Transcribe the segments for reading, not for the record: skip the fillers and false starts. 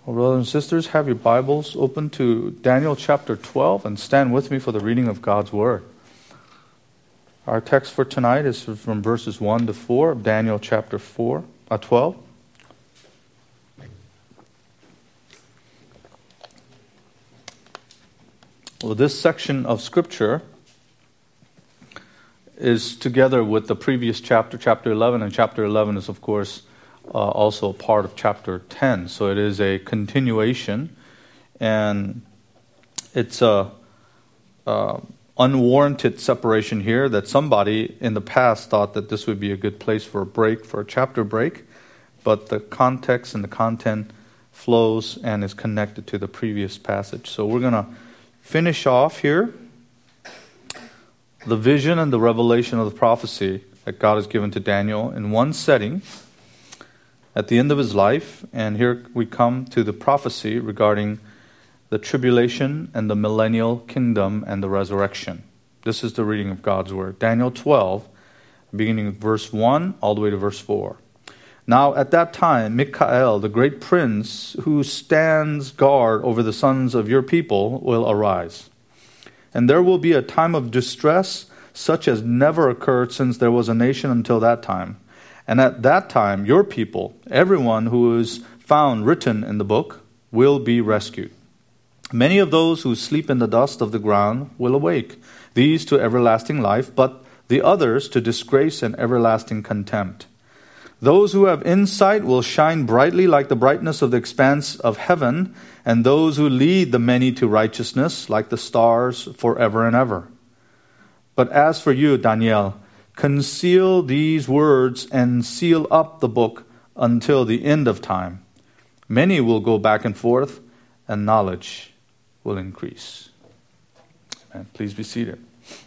Well, brothers and sisters, have your Bibles open to Daniel chapter 12 and stand with me for the reading of God's Word. Our text for tonight is from verses 1 to 4 of Daniel chapter 12. Well, this section of Scripture is together with the previous chapter, chapter 11, and chapter 11 is, of course, also a part of chapter 10. So it is a continuation, and it's a unwarranted separation here that somebody in the past thought that this would be a good place for a break, for a chapter break, but the context and the content flows and is connected to the previous passage. So we're going to finish off here the vision and the revelation of the prophecy that God has given to Daniel in one setting at the end of his life. And here we come to the prophecy regarding the tribulation and the millennial kingdom and the resurrection. This is the reading of God's Word. Daniel 12, beginning of verse 1 all the way to verse 4. Now at that time, Michael, the great prince who stands guard over the sons of your people, will arise. And there will be a time of distress such as never occurred since there was a nation until that time. And at that time, your people, everyone who is found written in the book, will be rescued. Many of those who sleep in the dust of the ground will awake, these to everlasting life, but the others to disgrace and everlasting contempt. Those who have insight will shine brightly like the brightness of the expanse of heaven, and those who lead the many to righteousness like the stars forever and ever. But as for you, Daniel, conceal these words and seal up the book until the end of time. Many will go back and forth, and knowledge will increase. Amen. Please be seated.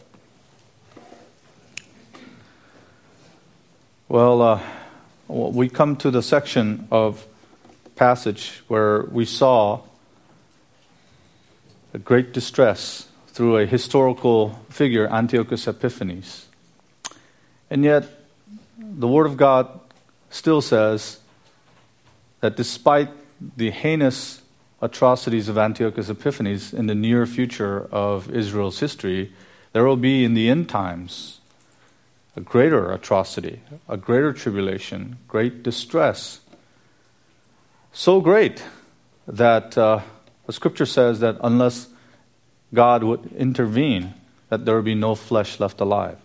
Well, we come to the section of passage where we saw a great distress through a historical figure, Antiochus Epiphanes. And yet, the Word of God still says that despite the heinous atrocities of Antiochus Epiphanes in the near future of Israel's history, there will be in the end times a greater atrocity, a greater tribulation, great distress. So great that the Scripture says that unless God would intervene, that there would be no flesh left alive.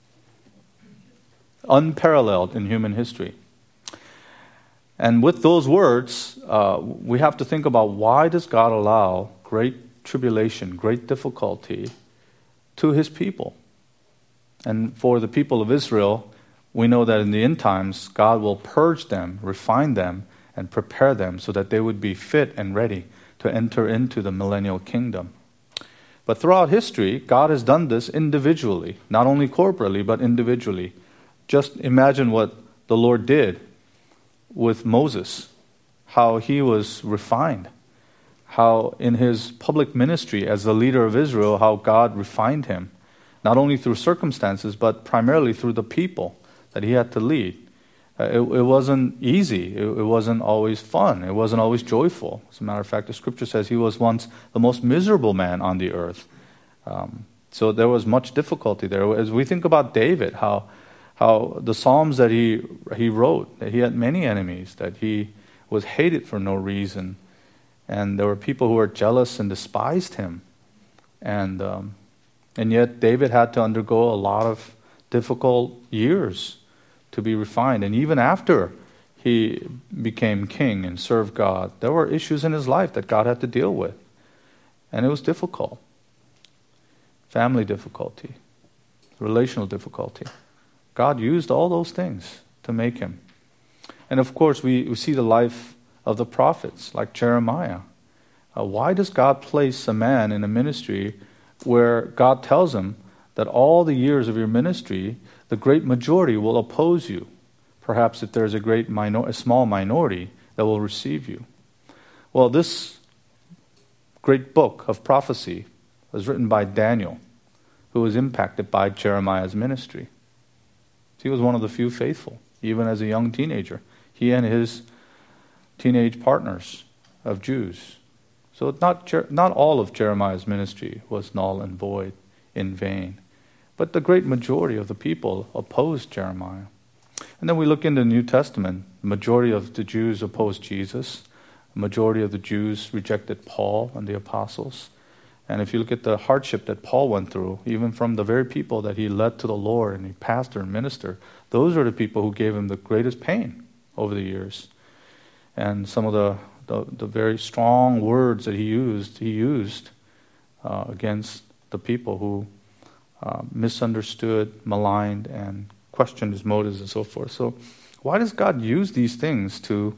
Unparalleled in human history. And with those words, we have to think about why does God allow great tribulation, great difficulty to His people? And for the people of Israel, we know that in the end times, God will purge them, refine them, and prepare them so that they would be fit and ready to enter into the millennial kingdom. But throughout history, God has done this individually, not only corporately, but individually. Just imagine what the Lord did with Moses, how he was refined, how in his public ministry as the leader of Israel, how God refined him. Not only through circumstances, but primarily through the people that he had to lead. It wasn't easy. It wasn't always fun. It wasn't always joyful. As a matter of fact, the Scripture says he was once the most miserable man on the earth. So there was much difficulty there. As we think about David, how the Psalms that he wrote, that he had many enemies, that he was hated for no reason, and there were people who were jealous and despised him. And yet David had to undergo a lot of difficult years to be refined. And even after he became king and served God, there were issues in his life that God had to deal with. And it was difficult. Family difficulty, relational difficulty. God used all those things to make him. And of course, we see the life of the prophets, like Jeremiah. Why does God place a man in a ministry where God tells him that all the years of your ministry, the great majority will oppose you? Perhaps if there's a small minority that will receive you. Well, this great book of prophecy was written by Daniel, who was impacted by Jeremiah's ministry. He was one of the few faithful, even as a young teenager. He and his teenage partners of Jews. So not all of Jeremiah's ministry was null and void, in vain. But the great majority of the people opposed Jeremiah. And then we look into the New Testament. The majority of the Jews opposed Jesus. The majority of the Jews rejected Paul and the apostles. And if you look at the hardship that Paul went through, even from the very people that he led to the Lord and he pastored and ministered, those are the people who gave him the greatest pain over the years. And some of the very strong words that he used against the people who misunderstood, maligned, and questioned his motives and so forth. So why does God use these things to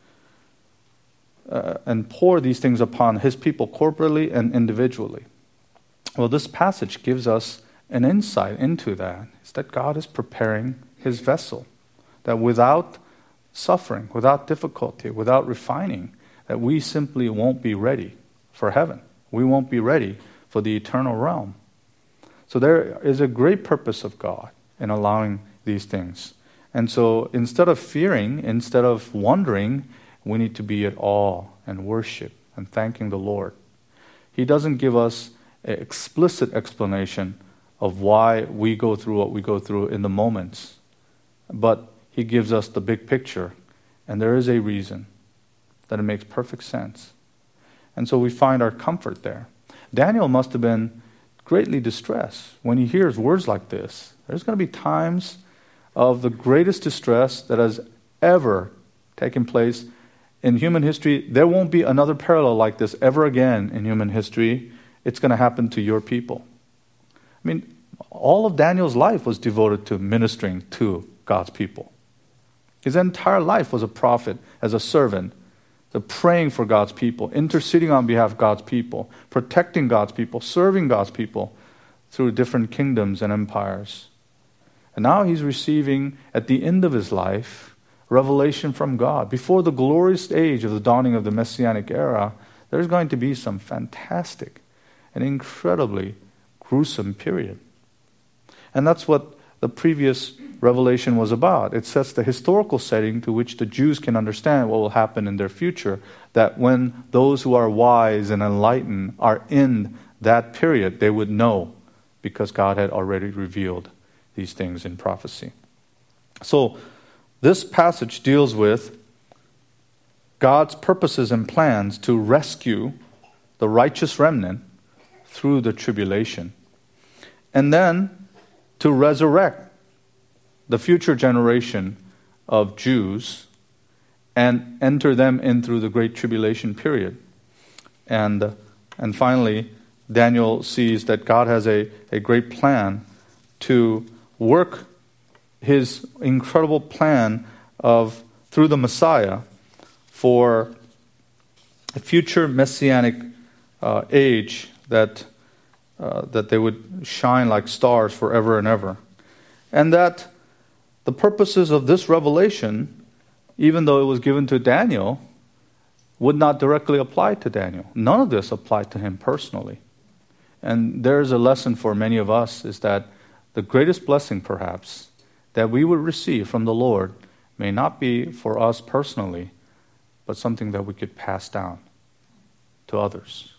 and pour these things upon his people corporately and individually? Well, this passage gives us an insight into that. It's that God is preparing his vessel, that without suffering, without difficulty, without refining, that we simply won't be ready for heaven. We won't be ready for the eternal realm. So there is a great purpose of God in allowing these things. And so instead of fearing, instead of wondering, we need to be at awe and worship and thanking the Lord. He doesn't give us an explicit explanation of why we go through what we go through in the moments. But he gives us the big picture. And there is a reason that it makes perfect sense. And so we find our comfort there. Daniel must have been greatly distressed when he hears words like this. There's going to be times of the greatest distress that has ever taken place in human history. There won't be another parallel like this ever again in human history. It's going to happen to your people. I mean, all of Daniel's life was devoted to ministering to God's people. His entire life was a prophet, as a servant, praying for God's people, interceding on behalf of God's people, protecting God's people, serving God's people through different kingdoms and empires. And now he's receiving, at the end of his life, revelation from God. Before the glorious age of the dawning of the Messianic era, there's going to be some fantastic and incredibly gruesome period. And that's what the previous revelation was about. It sets the historical setting to which the Jews can understand what will happen in their future, that when those who are wise and enlightened are in that period, they would know, because God had already revealed these things in prophecy. So this passage deals with God's purposes and plans to rescue the righteous remnant through the tribulation, and then to resurrect the future generation of Jews and enter them in through the great tribulation period. And finally, Daniel sees that God has a great plan to work his incredible plan of through the Messiah for a future messianic age that they would shine like stars forever and ever. And that the purposes of this revelation, even though it was given to Daniel, would not directly apply to Daniel. None of this applied to him personally. And there's a lesson for many of us, is that the greatest blessing, perhaps, that we would receive from the Lord may not be for us personally, but something that we could pass down to others.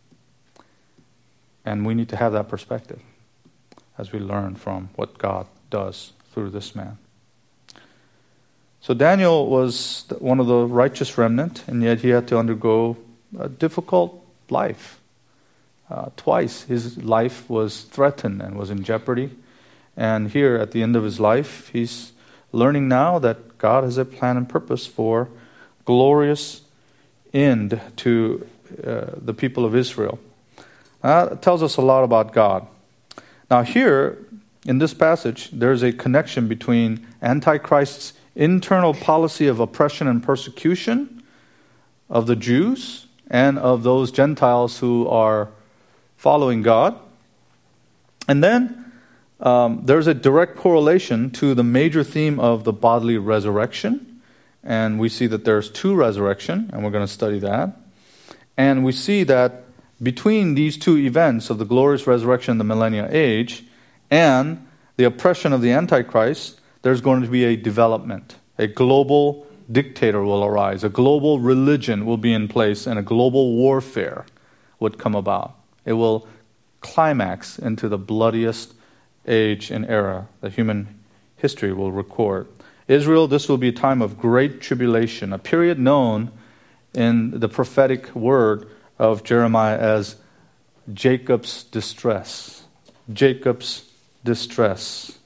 And we need to have that perspective as we learn from what God does through this man. So Daniel was one of the righteous remnant, and yet he had to undergo a difficult life. Twice his life was threatened and was in jeopardy. And here at the end of his life, he's learning now that God has a plan and purpose for glorious end to the people of Israel. That tells us a lot about God. Now here, in this passage, there's a connection between Antichrist's internal policy of oppression and persecution of the Jews and of those Gentiles who are following God. And then there's a direct correlation to the major theme of the bodily resurrection. And we see that there's two resurrections, and we're going to study that. And we see that between these two events of the glorious resurrection in the millennial age and the oppression of the Antichrist, there's going to be a development, a global dictator will arise, a global religion will be in place, and a global warfare would come about. It will climax into the bloodiest age and era that human history will record. Israel, this will be a time of great tribulation, a period known in the prophetic word of Jeremiah as Jacob's distress. Jacob's distress.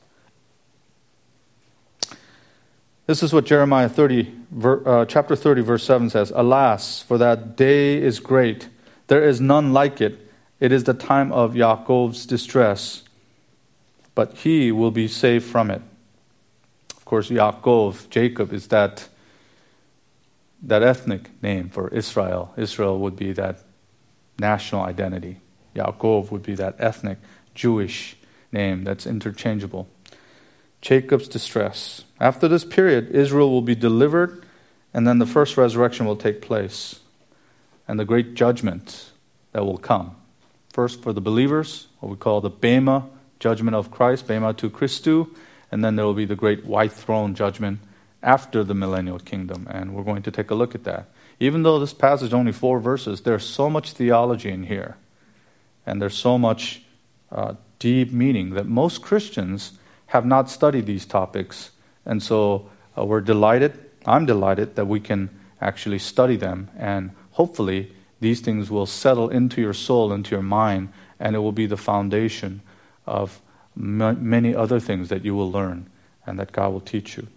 This is what Jeremiah chapter 30, verse 7 says. Alas, for that day is great. There is none like it. It is the time of Yaakov's distress, but he will be saved from it. Of course, Yaakov, Jacob, is that ethnic name for Israel. Israel would be that national identity. Yaakov would be that ethnic Jewish name that's interchangeable. Jacob's distress. After this period, Israel will be delivered, and then the first resurrection will take place, and the great judgment that will come. First for the believers, what we call the Bema judgment of Christ, Bema tu Christu, and then there will be the great white throne judgment after the millennial kingdom, and we're going to take a look at that. Even though this passage is only 4 verses, there's so much theology in here, and there's so much deep meaning that most Christians have not studied these topics, and so I'm delighted that we can actually study them, and hopefully these things will settle into your soul, into your mind, and it will be the foundation of many other things that you will learn and that God will teach you.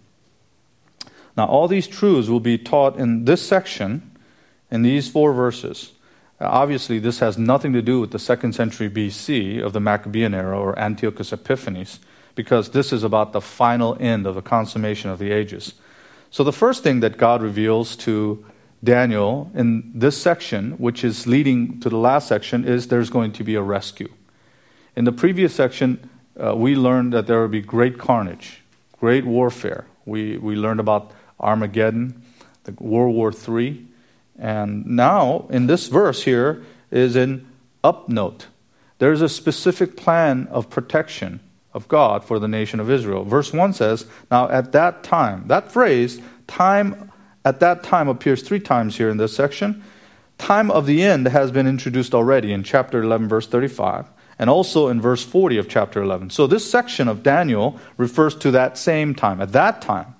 Now, all these truths will be taught in this section, in these 4 verses. Obviously, this has nothing to do with the 2nd century BC of the Maccabean era or Antiochus Epiphanes, because this is about the final end of the consummation of the ages. So the first thing that God reveals to Daniel in this section, which is leading to the last section, is there's going to be a rescue. In the previous section, we learned that there will be great carnage, great warfare. We learned about Armageddon, the World War III, and now in this verse here is an up note. There's a specific plan of protection of God for the nation of Israel. Verse 1 says, now at that time, that phrase, time at that time, appears 3 times here in this section. Time of the end has been introduced already in chapter 11, verse 35, and also in verse 40 of chapter 11. So this section of Daniel refers to that same time, at that time.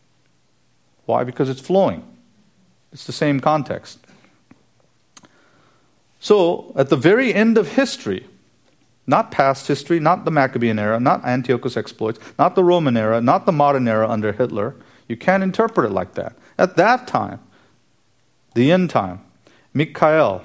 Why? Because it's flowing. It's the same context. So, at the very end of history, not past history, not the Maccabean era, not Antiochus exploits, not the Roman era, not the modern era under Hitler. You can't interpret it like that. At that time, the end time, Michael,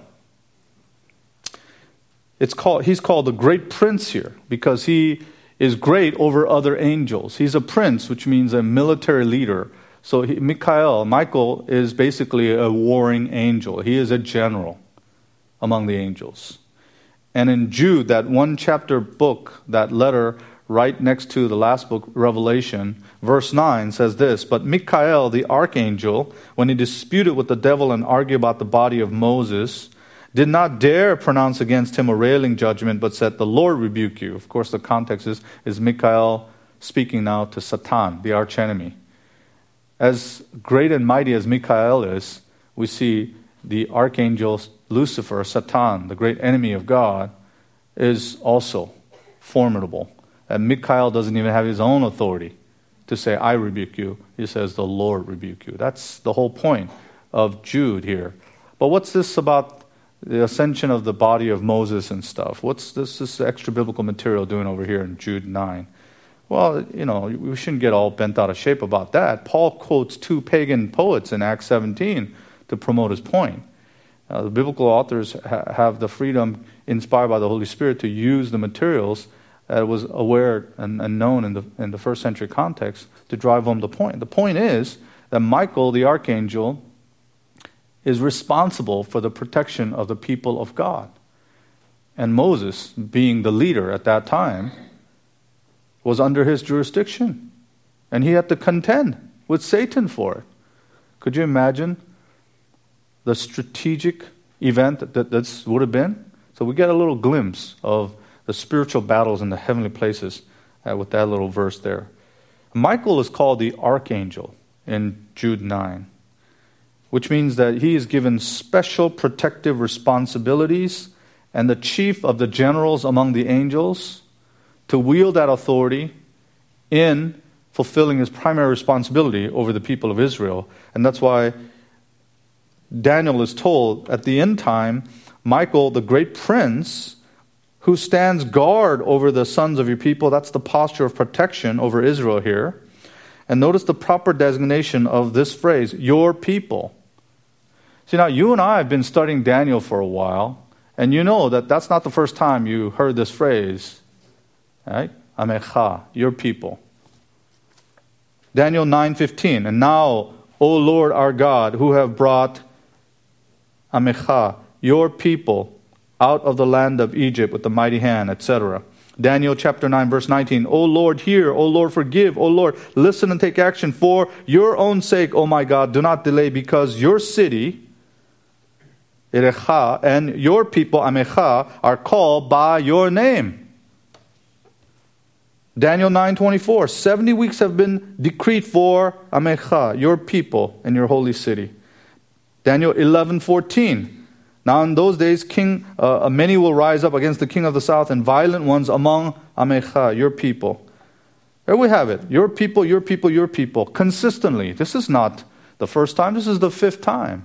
he's called the great prince here because he is great over other angels. He's a prince, which means a military leader. So Michael is basically a warring angel. He is a general among the angels. And in Jude, that 1-chapter book, that letter right next to the last book, Revelation, verse 9 says this, but Michael, the archangel, when he disputed with the devil and argued about the body of Moses, did not dare pronounce against him a railing judgment, but said, the Lord rebuke you. Of course, the context is Michael speaking now to Satan, the archenemy. As great and mighty as Michael is, we see the archangel Lucifer, Satan, the great enemy of God, is also formidable. And Michael doesn't even have his own authority to say, I rebuke you. He says, the Lord rebuke you. That's the whole point of Jude here. But what's this about the ascension of the body of Moses and stuff? What's this extra biblical material doing over here in Jude 9? Well, we shouldn't get all bent out of shape about that. Paul quotes 2 pagan poets in Acts 17 to promote his point. The biblical authors have the freedom, inspired by the Holy Spirit, to use the materials that was aware and known in the first century context to drive home the point. The point is that Michael, the archangel, is responsible for the protection of the people of God. And Moses, being the leader at that time, was under his jurisdiction. And he had to contend with Satan for it. Could you imagine the strategic event that this would have been? So we get a little glimpse of the spiritual battles in the heavenly places with that little verse there. Michael is called the archangel in Jude 9, which means that he is given special protective responsibilities and the chief of the generals among the angels to wield that authority in fulfilling his primary responsibility over the people of Israel. And that's why Daniel is told at the end time, Michael, the great prince, who stands guard over the sons of your people, that's the posture of protection over Israel here. And notice the proper designation of this phrase, your people. See, now you and I have been studying Daniel for a while, and you know that that's not the first time you heard this phrase, right? Amecha, your people. Daniel 9:15, and now, O Lord our God, who have brought Amecha, your people, out of the land of Egypt with the mighty hand, etc. Daniel chapter 9, verse 19. O Lord, hear. O Lord, forgive. O Lord, listen and take action. For your own sake, O my God, do not delay, because your city, Erecha, and your people, Amecha, are called by your name. Daniel 9:24. 70 weeks have been decreed for Amecha, your people, and your holy city. Daniel 11:14. Now in those days, many will rise up against the king of the south, and violent ones among Amecha, your people. There we have it. Your people, your people, your people. Consistently. This is not the first time. This is the 5th time.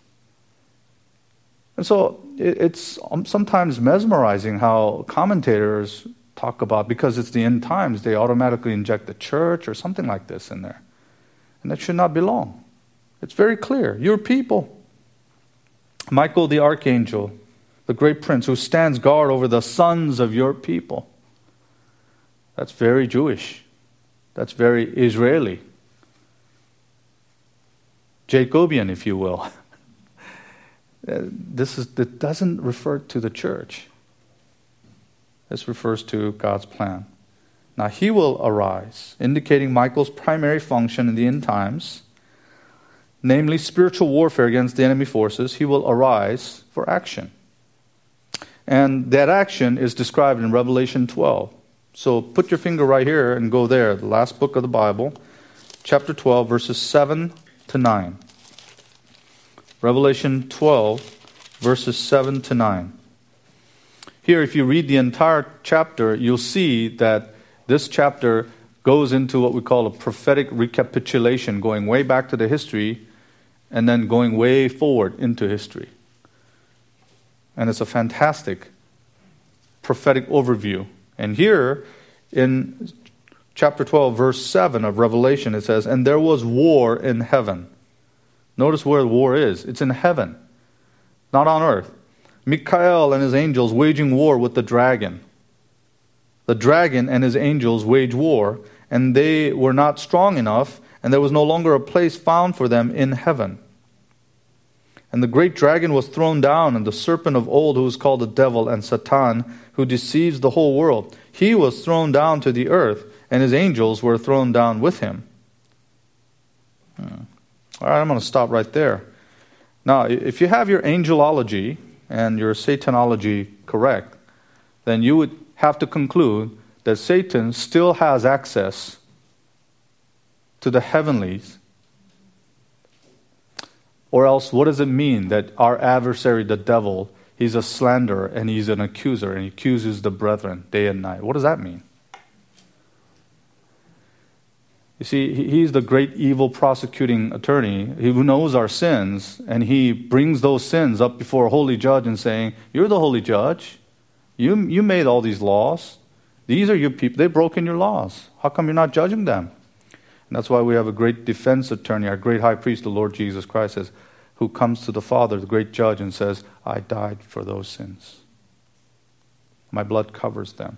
And so it's sometimes mesmerizing how commentators talk about, because it's the end times, they automatically inject the church or something like this in there. And that should not belong. It's very clear. Your people. Michael the archangel, the great prince who stands guard over the sons of your people. That's very Jewish. That's very Israeli. Jacobian, if you will. That doesn't refer to the church. This refers to God's plan. Now he will arise, indicating Michael's primary function in the end times, namely spiritual warfare against the enemy forces. He will arise for action. And that action is described in Revelation 12. So put your finger right here and go there, the last book of the Bible, chapter 12, verses 7 to 9. Revelation 12, verses 7 to 9. Here, if you read the entire chapter, you'll see that this chapter goes into what we call a prophetic recapitulation, going way back to the history and then going way forward into history. And it's a fantastic prophetic overview. And here in chapter 12, verse 7 of Revelation, it says, and there was war in heaven. Notice where the war is. It's in heaven, not on earth. Michael and his angels waging war with the dragon. The dragon and his angels wage war, and they were not strong enough, and there was no longer a place found for them in heaven. And the great dragon was thrown down, and the serpent of old, who is called the devil and Satan, who deceives the whole world, he was thrown down to the earth, and his angels were thrown down with him. All right, I'm going to stop right there. Now, if you have your angelology and your Satanology correct, then you would have to conclude that Satan still has access to the heavenlies. Or else, what does it mean that our adversary, the devil, he's a slanderer and he's an accuser and he accuses the brethren day and night? What does that mean? You see, he's the great evil prosecuting attorney who knows our sins, and he brings those sins up before a holy judge and saying, you're the holy judge. You made all these laws. These are your people. They've broken your laws. How come you're not judging them? And that's why we have a great defense attorney, our great high priest, the Lord Jesus Christ, who comes to the Father, the great judge, and says, I died for those sins. My blood covers them.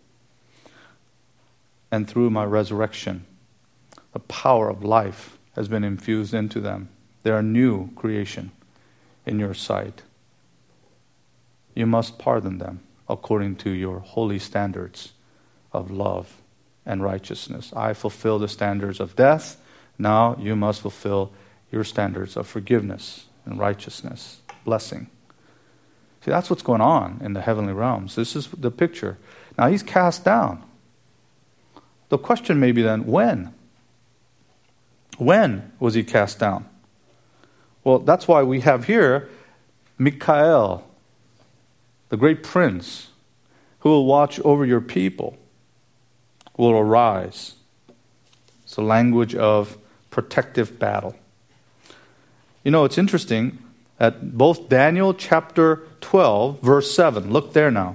And through my resurrection, the power of life has been infused into them. They are a new creation in your sight. You must pardon them according to your holy standards of love and righteousness. I fulfill the standards of death. Now you must fulfill your standards of forgiveness and righteousness, blessing. See, that's what's going on in the heavenly realms. This is the picture. Now he's cast down. The question may be then, when? When was he cast down? Well, that's why we have here Michael, the great prince, who will watch over your people, will arise. It's a language of protective battle. You know, it's interesting that both Daniel chapter 12, verse 7, look there now.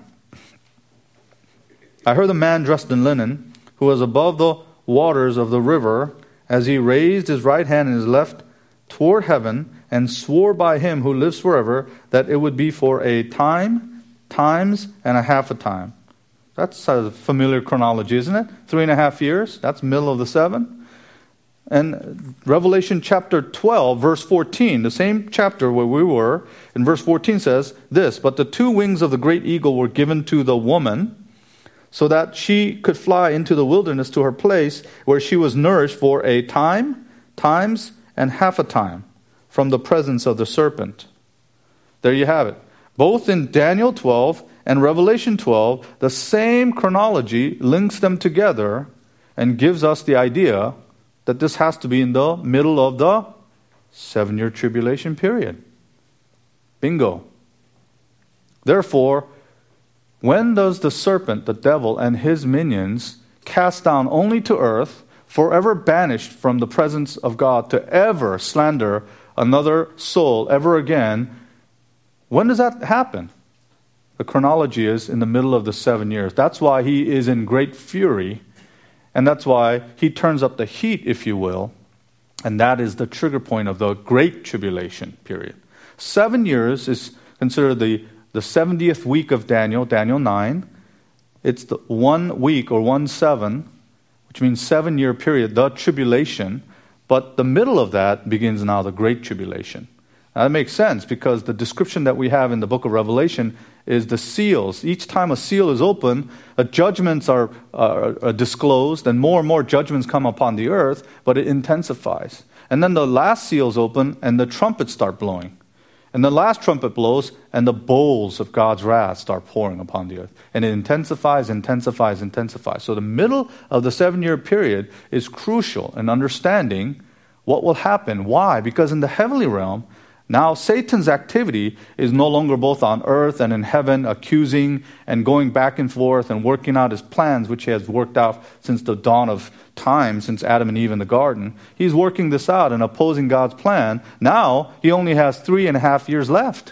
I heard a man dressed in linen, who was above the waters of the river, as he raised his right hand and his left toward heaven, and swore by him who lives forever, that it would be for a time, times, and a half a time. That's a familiar chronology, isn't it? 3.5 years. That's middle of the 7. And Revelation chapter 12, verse 14, the same chapter where we were, in verse 14 says this, but the 2 wings of the great eagle were given to the woman, so that she could fly into the wilderness to her place where she was nourished for a time, times, and half a time from the presence of the serpent. There you have it. Both in Daniel 12 and Revelation 12, the same chronology links them together and gives us the idea that this has to be in the middle of the 7-year tribulation period. Bingo. Therefore, when does the serpent, the devil, and his minions cast down only to earth, forever banished from the presence of God to ever slander another soul ever again, when does that happen? The chronology is in the middle of the 7 years. That's why he is in great fury, and that's why he turns up the heat, if you will, and that is the trigger point of the Great Tribulation period. 7 years is considered the 70th week of Daniel, Daniel 9. It's the 1 week or 1/7, which means 7-year period, the tribulation. But the middle of that begins now the Great Tribulation. Now, that makes sense because the description that we have in the book of Revelation is the seals. Each time a seal is open, judgments are disclosed, and more judgments come upon the earth, but it intensifies. And then the last seal is open, and the trumpets start blowing. And the last trumpet blows, and the bowls of God's wrath start pouring upon the earth. And it intensifies. So the middle of the 7-year period is crucial in understanding what will happen. Why? Because in the heavenly realm, now Satan's activity is no longer both on earth and in heaven, accusing and going back and forth and working out his plans, which he has worked out since the dawn of time, since Adam and Eve in the garden. He's working this out and opposing God's plan. Now he only has 3.5 years left.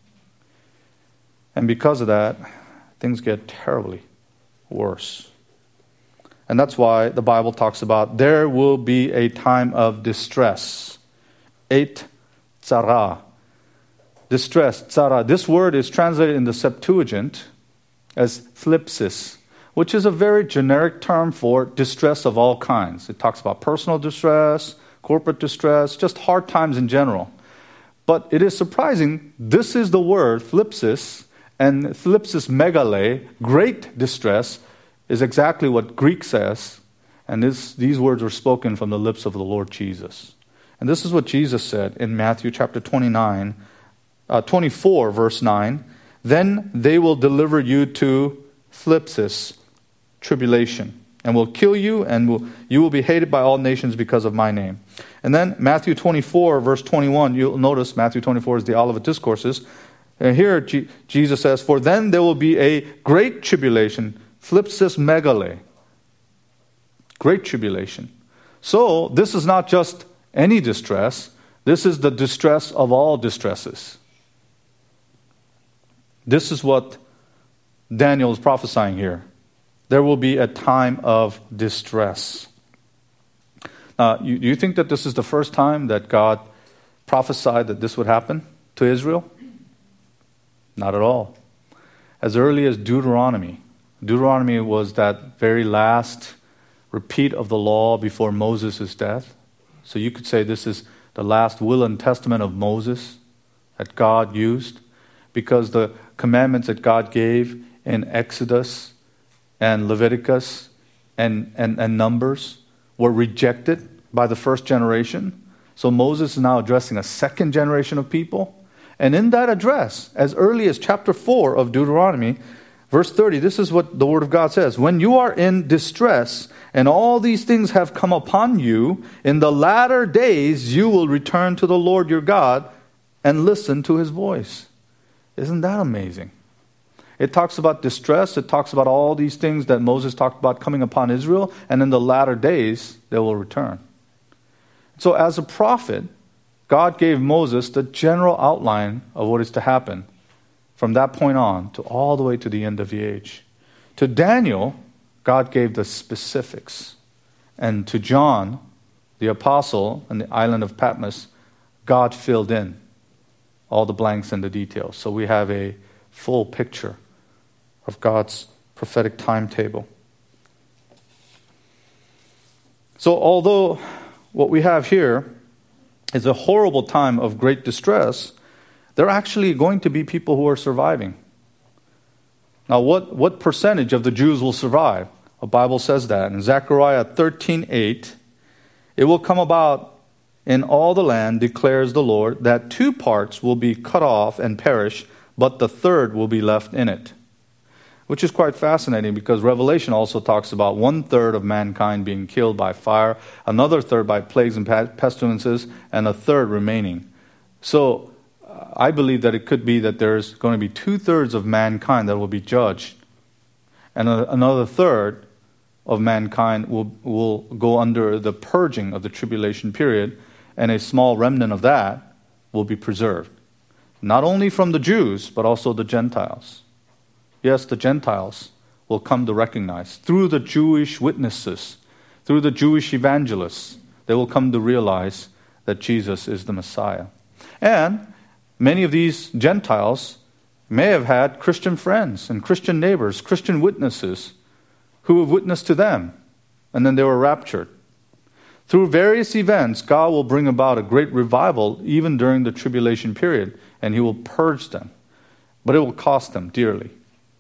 And because of that, things get terribly worse. And that's why the Bible talks about there will be a time of distress. Tzara. Distress, tzara. This word is translated in the Septuagint as thlipsis, which is a very generic term for distress of all kinds. It talks about personal distress, corporate distress, just hard times in general. But it is surprising, this is the word, thlipsis, and thlipsis megale, great distress, is exactly what Greek says, and these words were spoken from the lips of the Lord Jesus. And this is what Jesus said in Matthew chapter 24, verse 9. Then they will deliver you to thlipsis, tribulation, and will kill you, and you will be hated by all nations because of my name. And then Matthew 24, verse 21, you'll notice Matthew 24 is the Olivet Discourses. And here Jesus says, for then there will be a great tribulation, thlipsis megale, great tribulation. So this is not just any distress. This is the distress of all distresses. This is what Daniel is prophesying here. There will be a time of distress. Do you think that this is the first time that God prophesied that this would happen to Israel? Not at all. As early as Deuteronomy. Deuteronomy was that very last repeat of the law before Moses' death. So you could say this is the last will and testament of Moses that God used, because the commandments that God gave in Exodus and Leviticus and Numbers were rejected by the first generation. So Moses is now addressing a second generation of people. And in that address, as early as chapter 4 of Deuteronomy, Verse 30, this is what the Word of God says. When you are in distress, and all these things have come upon you, in the latter days you will return to the Lord your God and listen to His voice. Isn't that amazing? It talks about distress. It talks about all these things that Moses talked about coming upon Israel, and in the latter days they will return. So as a prophet, God gave Moses the general outline of what is to happen from that point on to all the way to the end of the age. To Daniel, God gave the specifics. And to John, the apostle, on the island of Patmos, God filled in all the blanks and the details. So we have a full picture of God's prophetic timetable. So although what we have here is a horrible time of great distress, there are actually going to be people who are surviving. Now, what percentage of the Jews will survive? The Bible says that. In Zechariah 13:8, it will come about in all the land, declares the Lord, that 2 parts will be cut off and perish, but the third will be left in it. Which is quite fascinating because Revelation also talks about 1/3 of mankind being killed by fire, another third by plagues and pestilences, and a third remaining. So I believe that it could be that there's going to be 2/3 of mankind that will be judged, and another third of mankind will go under the purging of the tribulation period, and a small remnant of that will be preserved. Not only from the Jews, but also the Gentiles. Yes, the Gentiles will come to recognize, through the Jewish witnesses, through the Jewish evangelists, they will come to realize that Jesus is the Messiah. And many of these Gentiles may have had Christian friends and Christian neighbors, Christian witnesses, who have witnessed to them, and then they were raptured. Through various events, God will bring about a great revival even during the tribulation period, and He will purge them. But it will cost them dearly,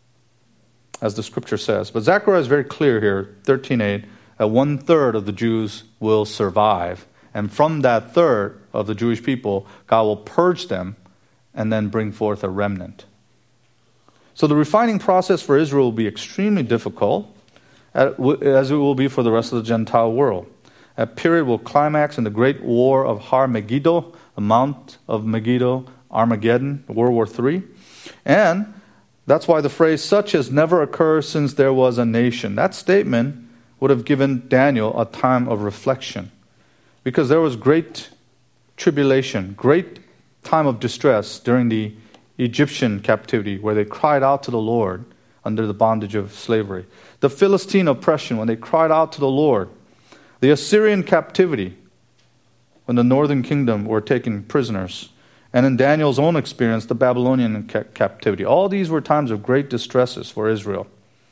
as the Scripture says. But Zechariah is very clear here, 13:8, that 1/3 of the Jews will survive. And from that third of the Jewish people, God will purge them and then bring forth a remnant. So the refining process for Israel will be extremely difficult, as it will be for the rest of the Gentile world. That period will climax in the great war of Har Megiddo, the Mount of Megiddo, Armageddon, World War III. And that's why the phrase, such has never occurred since there was a nation. That statement would have given Daniel a time of reflection. Because there was great tribulation, great time of distress during the Egyptian captivity, where they cried out to the Lord under the bondage of slavery. The Philistine oppression, when they cried out to the Lord. The Assyrian captivity, when the northern kingdom were taken prisoners. And in Daniel's own experience, the Babylonian captivity. All these were times of great distresses for Israel.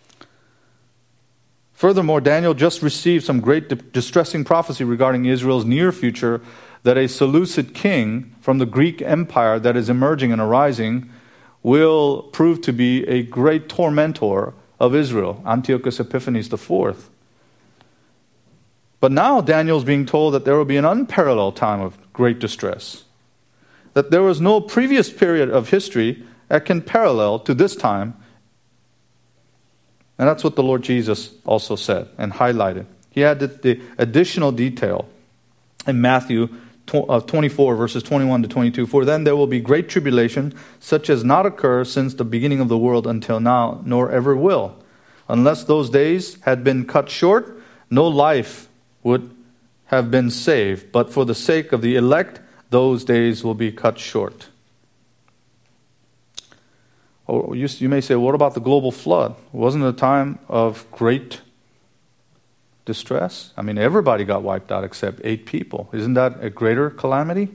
Furthermore, Daniel just received some great distressing prophecy regarding Israel's near future, that a Seleucid king from the Greek Empire that is emerging and arising will prove to be a great tormentor of Israel, Antiochus Epiphanes IV. But now Daniel is being told that there will be an unparalleled time of great distress, that there was no previous period of history that can parallel to this time. And that's what the Lord Jesus also said and highlighted. He added the additional detail in Matthew 24, verses 21 to 22. For then there will be great tribulation, such as not occur since the beginning of the world until now, nor ever will. Unless those days had been cut short, no life would have been saved. But for the sake of the elect, those days will be cut short. Oh, you may say, what about the global flood? Wasn't it a time of great distress? I mean, everybody got wiped out except 8 people. Isn't that a greater calamity?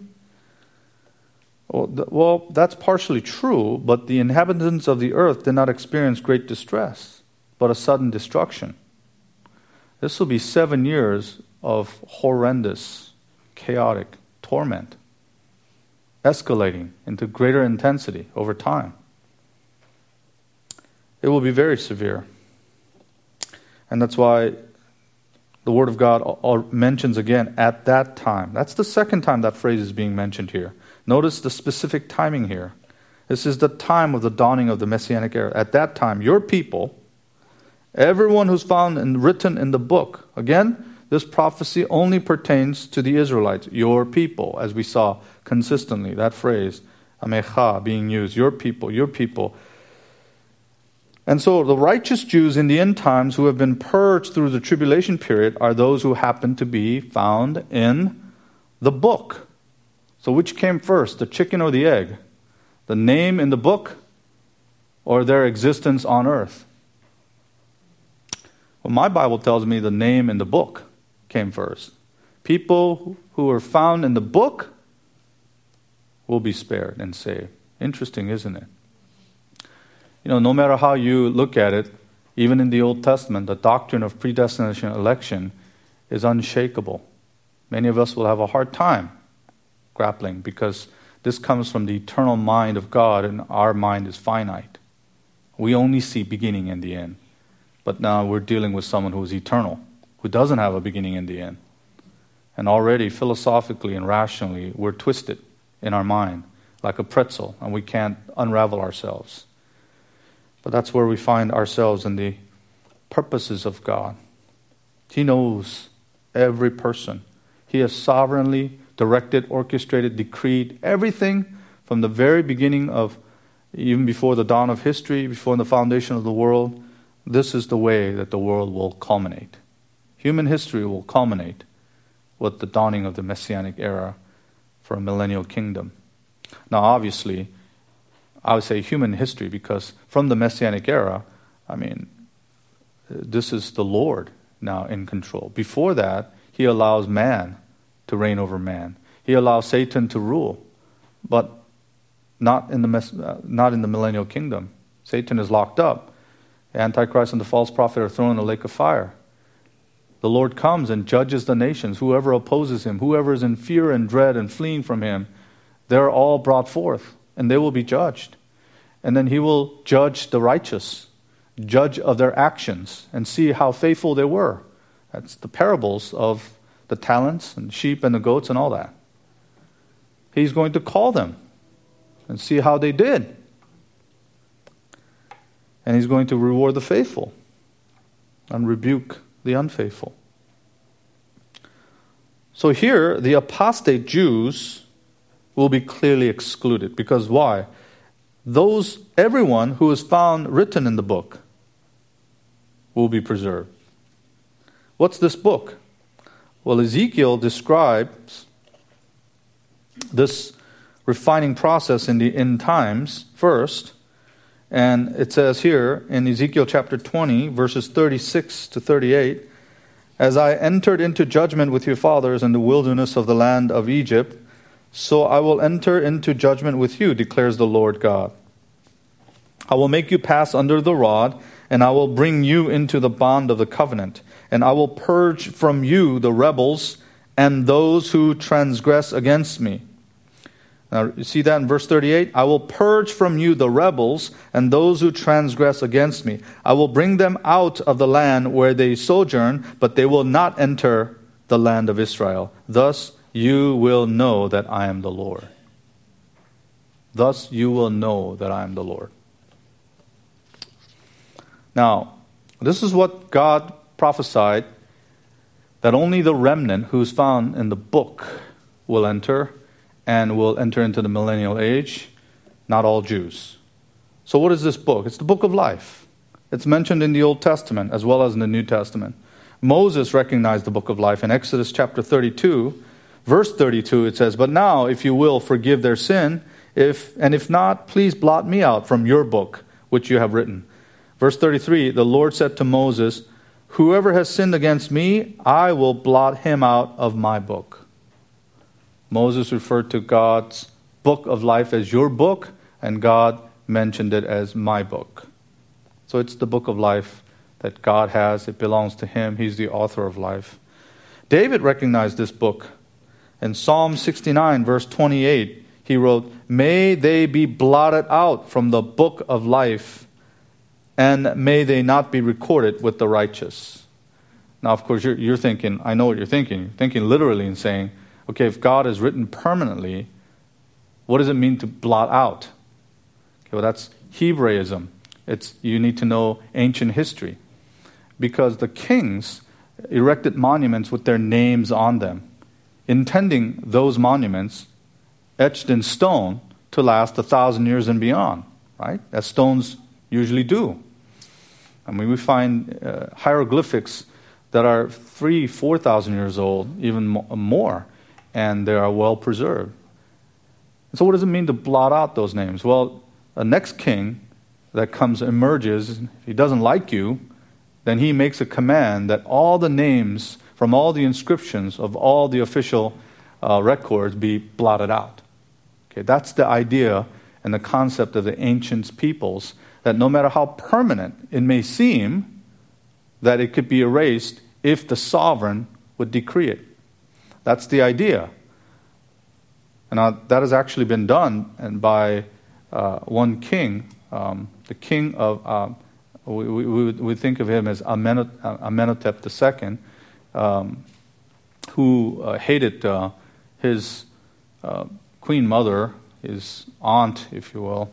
Well, that's partially true, but the inhabitants of the earth did not experience great distress, but a sudden destruction. This will be 7 years of horrendous, chaotic torment, escalating into greater intensity over time. It will be very severe. And that's why the Word of God mentions again, at that time. That's the second time that phrase is being mentioned here. Notice the specific timing here. This is the time of the dawning of the Messianic era. At that time, your people, everyone who's found and written in the book. Again, this prophecy only pertains to the Israelites, your people, as we saw consistently, that phrase, Amecha, being used, your people, your people. And so the righteous Jews in the end times who have been purged through the tribulation period are those who happen to be found in the book. So which came first, the chicken or the egg? The name in the book or their existence on earth? Well, my Bible tells me the name in the book came first. People who are found in the book will be spared and saved. Interesting, isn't it? You know, no matter how you look at it, even in the Old Testament, the doctrine of predestination election is unshakable. Many of us will have a hard time grappling because this comes from the eternal mind of God and our mind is finite. We only see beginning and the end. But now we're dealing with someone who is eternal, who doesn't have a beginning and the end. And already philosophically and rationally, we're twisted in our mind like a pretzel and we can't unravel ourselves. But that's where we find ourselves in the purposes of God. He knows every person. He has sovereignly directed, orchestrated, decreed everything from the very beginning of, even before the dawn of history, before the foundation of the world. This is the way that the world will culminate. Human history will culminate with the dawning of the Messianic era for a millennial kingdom. Now, obviously, I would say human history because from the Messianic era, this is the Lord now in control. Before that, He allows man to reign over man. He allows Satan to rule, but not in the millennial kingdom. Satan is locked up. The Antichrist and the false prophet are thrown in the lake of fire. The Lord comes and judges the nations. Whoever opposes Him, whoever is in fear and dread and fleeing from Him, they're all brought forth, and they will be judged. And then He will judge the righteous, judge of their actions, and see how faithful they were. That's the parables of the talents and sheep and the goats and all that. He's going to call them and see how they did. And He's going to reward the faithful and rebuke the unfaithful. So here, the apostate Jews will be clearly excluded. Because why? Everyone who is found written in the book will be preserved. What's this book? Well, Ezekiel describes this refining process in the end times first. And it says here in Ezekiel chapter 20, verses 36 to 38, "As I entered into judgment with your fathers in the wilderness of the land of Egypt, so I will enter into judgment with you, declares the Lord God. I will make you pass under the rod, and I will bring you into the bond of the covenant, and I will purge from you the rebels and those who transgress against me." Now, you see that in verse 38? "I will purge from you the rebels and those who transgress against me. I will bring them out of the land where they sojourn, but they will not enter the land of Israel. Thus you will know that I am the Lord." Thus you will know that I am the Lord. Now, this is what God prophesied, that only the remnant who is found in the book will enter, and will enter into the millennial age, not all Jews. So what is this book? It's the book of life. It's mentioned in the Old Testament as well as in the New Testament. Moses recognized the book of life in Exodus chapter 32. Verse 32, it says, "But now, if you will, forgive their sin, if not, please blot me out from your book, which you have written." Verse 33, "The Lord said to Moses, whoever has sinned against me, I will blot him out of my book." Moses referred to God's book of life as your book, and God mentioned it as my book. So it's the book of life that God has. It belongs to Him. He's the author of life. David recognized this book. In Psalm 69, verse 28, he wrote, "May they be blotted out from the book of life, and may they not be recorded with the righteous." Now, of course, you're thinking, I know what you're thinking. You're thinking literally and saying, okay, if God is written permanently, what does it mean to blot out? Okay, well, that's Hebraism. You need to know ancient history. Because the kings erected monuments with their names on them, intending those monuments etched in stone to last 1,000 years and beyond, right? As stones usually do. I mean, we find hieroglyphics that are 4,000 years old, even more, and they are well preserved. So what does it mean to blot out those names? Well, the next king that emerges, if he doesn't like you, then he makes a command that all the names from all the inscriptions of all the official records be blotted out. Okay, that's the idea and the concept of the ancient peoples, that no matter how permanent it may seem, that it could be erased if the sovereign would decree it. That's the idea. And that has actually been done and by one king, the king of, we think of him as Amenhotep II, who hated his queen mother, his aunt, if you will,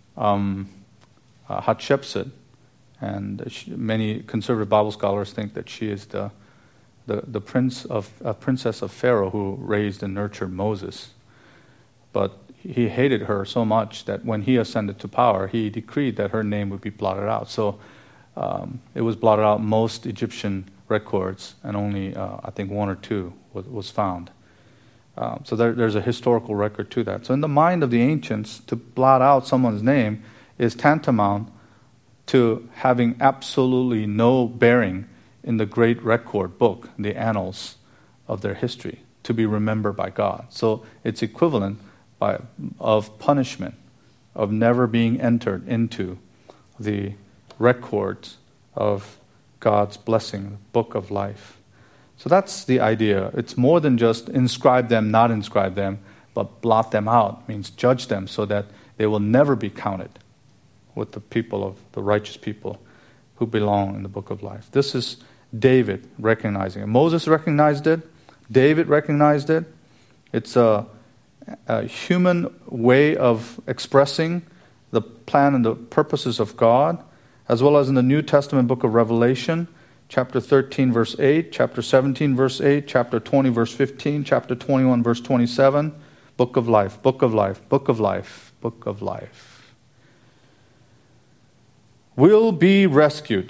Hatshepsut. And many conservative Bible scholars think that she is the princess of Pharaoh who raised and nurtured Moses. But he hated her so much that when he ascended to power, he decreed that her name would be blotted out. So it was blotted out most Egyptian records, and only I think one or two was found. So there's a historical record to that. So in the mind of the ancients, to blot out someone's name is tantamount to having absolutely no bearing in the great record book, the annals of their history, to be remembered by God. So it's equivalent of punishment, of never being entered into the records of God's blessing, the book of life. So that's the idea. It's more than just inscribe them, not inscribe them, but blot them out, means judge them so that they will never be counted with the people of the righteous people who belong in the book of life. This is David recognizing it. Moses recognized it. David recognized it. It's a human way of expressing the plan and the purposes of God, as well as in the New Testament book of Revelation, chapter 13, verse 8, chapter 17, verse 8, chapter 20, verse 15, chapter 21, verse 27, book of life, book of life, book of life, book of life. Will be rescued.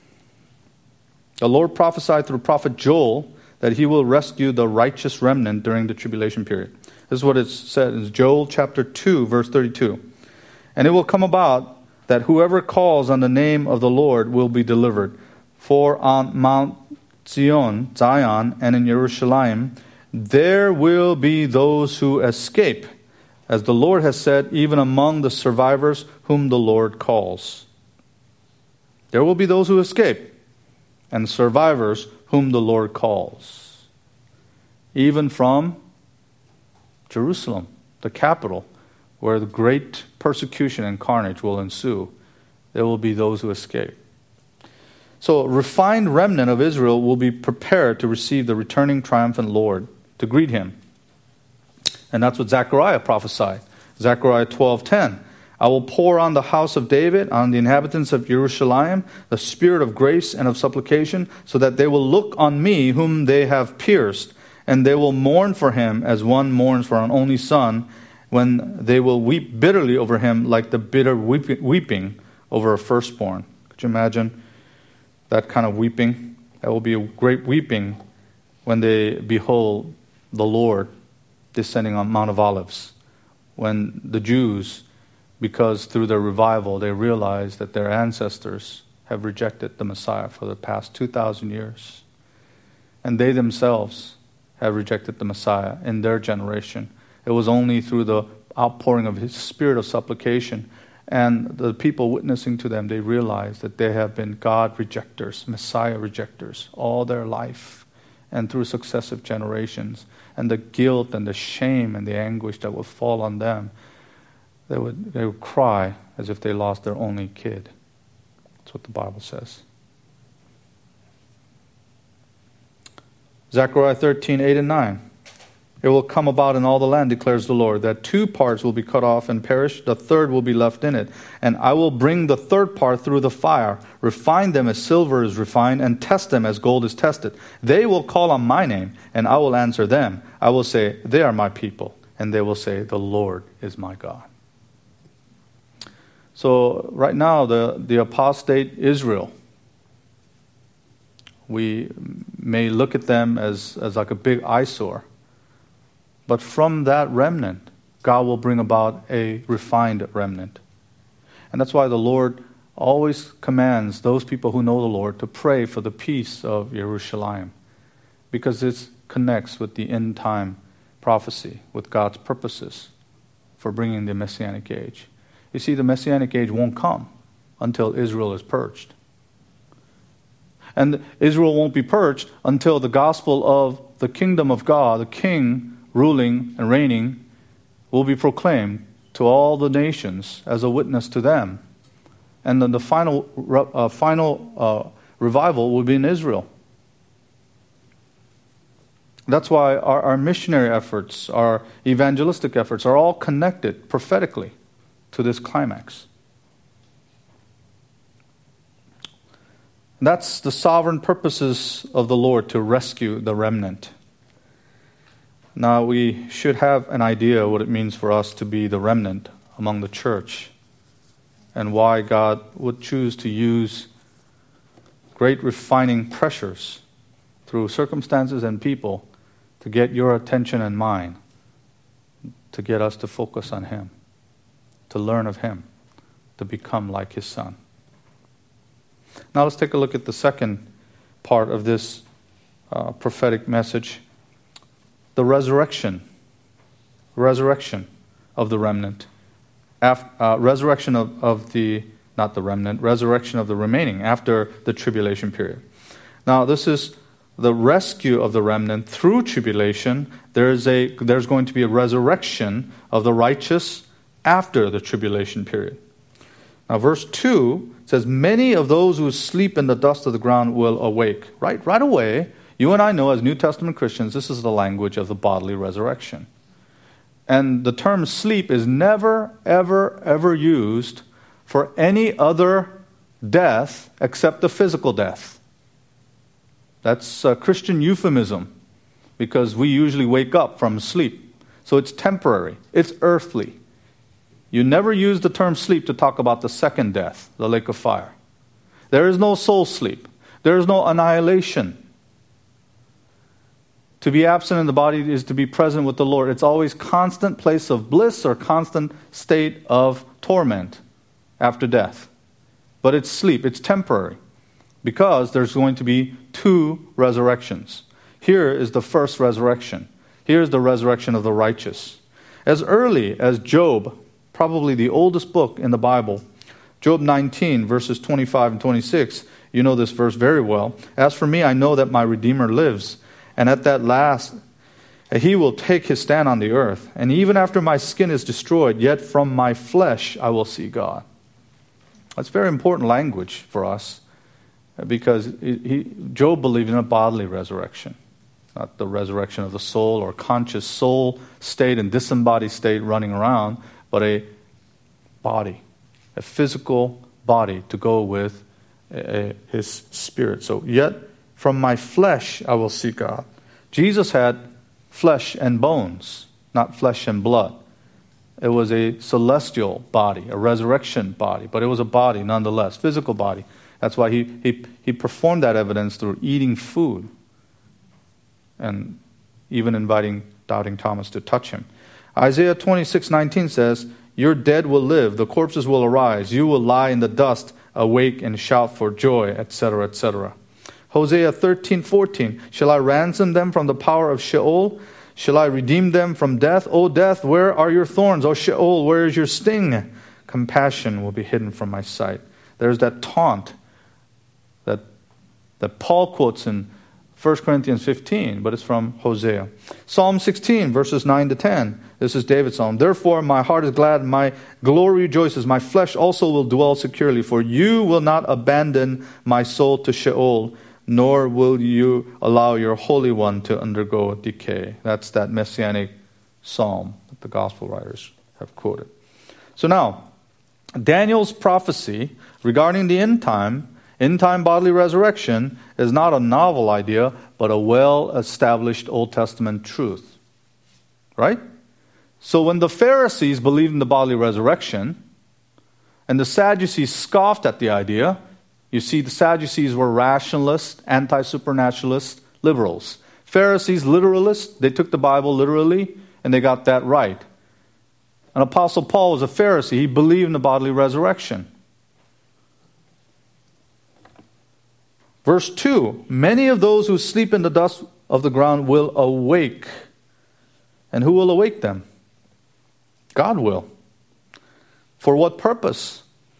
The Lord prophesied through prophet Joel that he will rescue the righteous remnant during the tribulation period. This is what it said in Joel chapter 2, verse 32. And it will come about that whoever calls on the name of the Lord will be delivered. For on Mount Zion, and in Jerusalem, there will be those who escape, as the Lord has said, even among the survivors whom the Lord calls. There will be those who escape, and survivors whom the Lord calls. Even from Jerusalem, the capital, where the great persecution and carnage will ensue, there will be those who escape. So a refined remnant of Israel will be prepared to receive the returning triumphant Lord, to greet him. And that's what Zechariah prophesied. Zechariah 12:10. I will pour on the house of David, on the inhabitants of Jerusalem, the spirit of grace and of supplication, so that they will look on me whom they have pierced, and they will mourn for him as one mourns for an only son, when they will weep bitterly over him like the bitter weeping over a firstborn. Could you imagine that kind of weeping? That will be a great weeping when they behold the Lord descending on Mount of Olives, when the Jews, because through their revival they realize that their ancestors have rejected the Messiah for the past 2,000 years. And they themselves have rejected the Messiah in their generation. It was only through the outpouring of his spirit of supplication and the people witnessing to them, they realized that they have been God rejectors, Messiah rejectors, all their life and through successive generations. And the guilt and the shame and the anguish that would fall on them, they would cry as if they lost their only kid. That's what the Bible says. Zechariah 13:8 and 9. It will come about in all the land, declares the Lord, that 2 parts will be cut off and perish, the third will be left in it. And I will bring the third part through the fire, refine them as silver is refined, and test them as gold is tested. They will call on my name, and I will answer them. I will say, they are my people. And they will say, the Lord is my God. So right now, the apostate Israel, we may look at them as like a big eyesore. But from that remnant, God will bring about a refined remnant. And that's why the Lord always commands those people who know the Lord to pray for the peace of Jerusalem, because it connects with the end time prophecy, with God's purposes for bringing the Messianic age. You see, the Messianic age won't come until Israel is purged. And Israel won't be purged until the gospel of the kingdom of God, the king ruling and reigning, will be proclaimed to all the nations as a witness to them. And then the final revival will be in Israel. That's why our missionary efforts, our evangelistic efforts are all connected prophetically to this climax. That's the sovereign purposes of the Lord, to rescue the remnant. Now we should have an idea what it means for us to be the remnant among the church, and why God would choose to use great refining pressures through circumstances and people to get your attention and mine, to get us to focus on Him, to learn of Him, to become like His Son. Now let's take a look at the second part of this prophetic message. The resurrection of the remnant. Resurrection of the remaining after the tribulation period. Now this is the rescue of the remnant through tribulation. There's going to be a resurrection of the righteous after the tribulation period. Now verse 2 says, many of those who sleep in the dust of the ground will awake. Right away, you and I know as New Testament Christians, this is the language of the bodily resurrection. And the term sleep is never, ever, ever used for any other death except the physical death. That's a Christian euphemism, because we usually wake up from sleep. So it's temporary. It's earthly. You never use the term sleep to talk about the second death, the lake of fire. There is no soul sleep. There is no annihilation. To be absent in the body is to be present with the Lord. It's always constant place of bliss or constant state of torment after death. But it's sleep. It's temporary, because there's going to be 2 resurrections. Here is the first resurrection. Here is the resurrection of the righteous. As early as Job, probably the oldest book in the Bible, Job 19, verses 25 and 26, you know this verse very well. As for me, I know that my Redeemer lives, and at that last He will take His stand on the earth. And even after my skin is destroyed, yet from my flesh I will see God. That's very important language for us, because Job believed in a bodily resurrection, not the resurrection of the soul or conscious soul state and disembodied state running around, but a body, a physical body to go with His spirit. So, yet from my flesh I will see God. Jesus had flesh and bones, not flesh and blood. It was a celestial body, a resurrection body, but it was a body nonetheless, physical body. That's why he performed that evidence through eating food and even inviting doubting Thomas to touch Him. Isaiah 26:19 says, your dead will live, the corpses will arise, you will lie in the dust, awake and shout for joy, etc., etc. Hosea 13:14, shall I ransom them from the power of Sheol? Shall I redeem them from death? O death, where are your thorns? O Sheol, where is your sting? Compassion will be hidden from my sight. There's that taunt that Paul quotes in 1 Corinthians 15, but it's from Hosea. Psalm 16, verses 9 to 10. This is David's psalm. Therefore my heart is glad, and my glory rejoices. My flesh also will dwell securely, for you will not abandon my soul to Sheol, nor will you allow your Holy One to undergo decay. That's that messianic psalm that the gospel writers have quoted. So now, Daniel's prophecy regarding the end time bodily resurrection is not a novel idea, but a well-established Old Testament truth. Right? So when the Pharisees believed in the bodily resurrection, and the Sadducees scoffed at the idea, you see the Sadducees were rationalists, anti-supernaturalists, liberals. Pharisees, literalists, they took the Bible literally, and they got that right. And Apostle Paul was a Pharisee. He believed in the bodily resurrection. Verse 2, many of those who sleep in the dust of the ground will awake. And who will awake them? God will. For what purpose?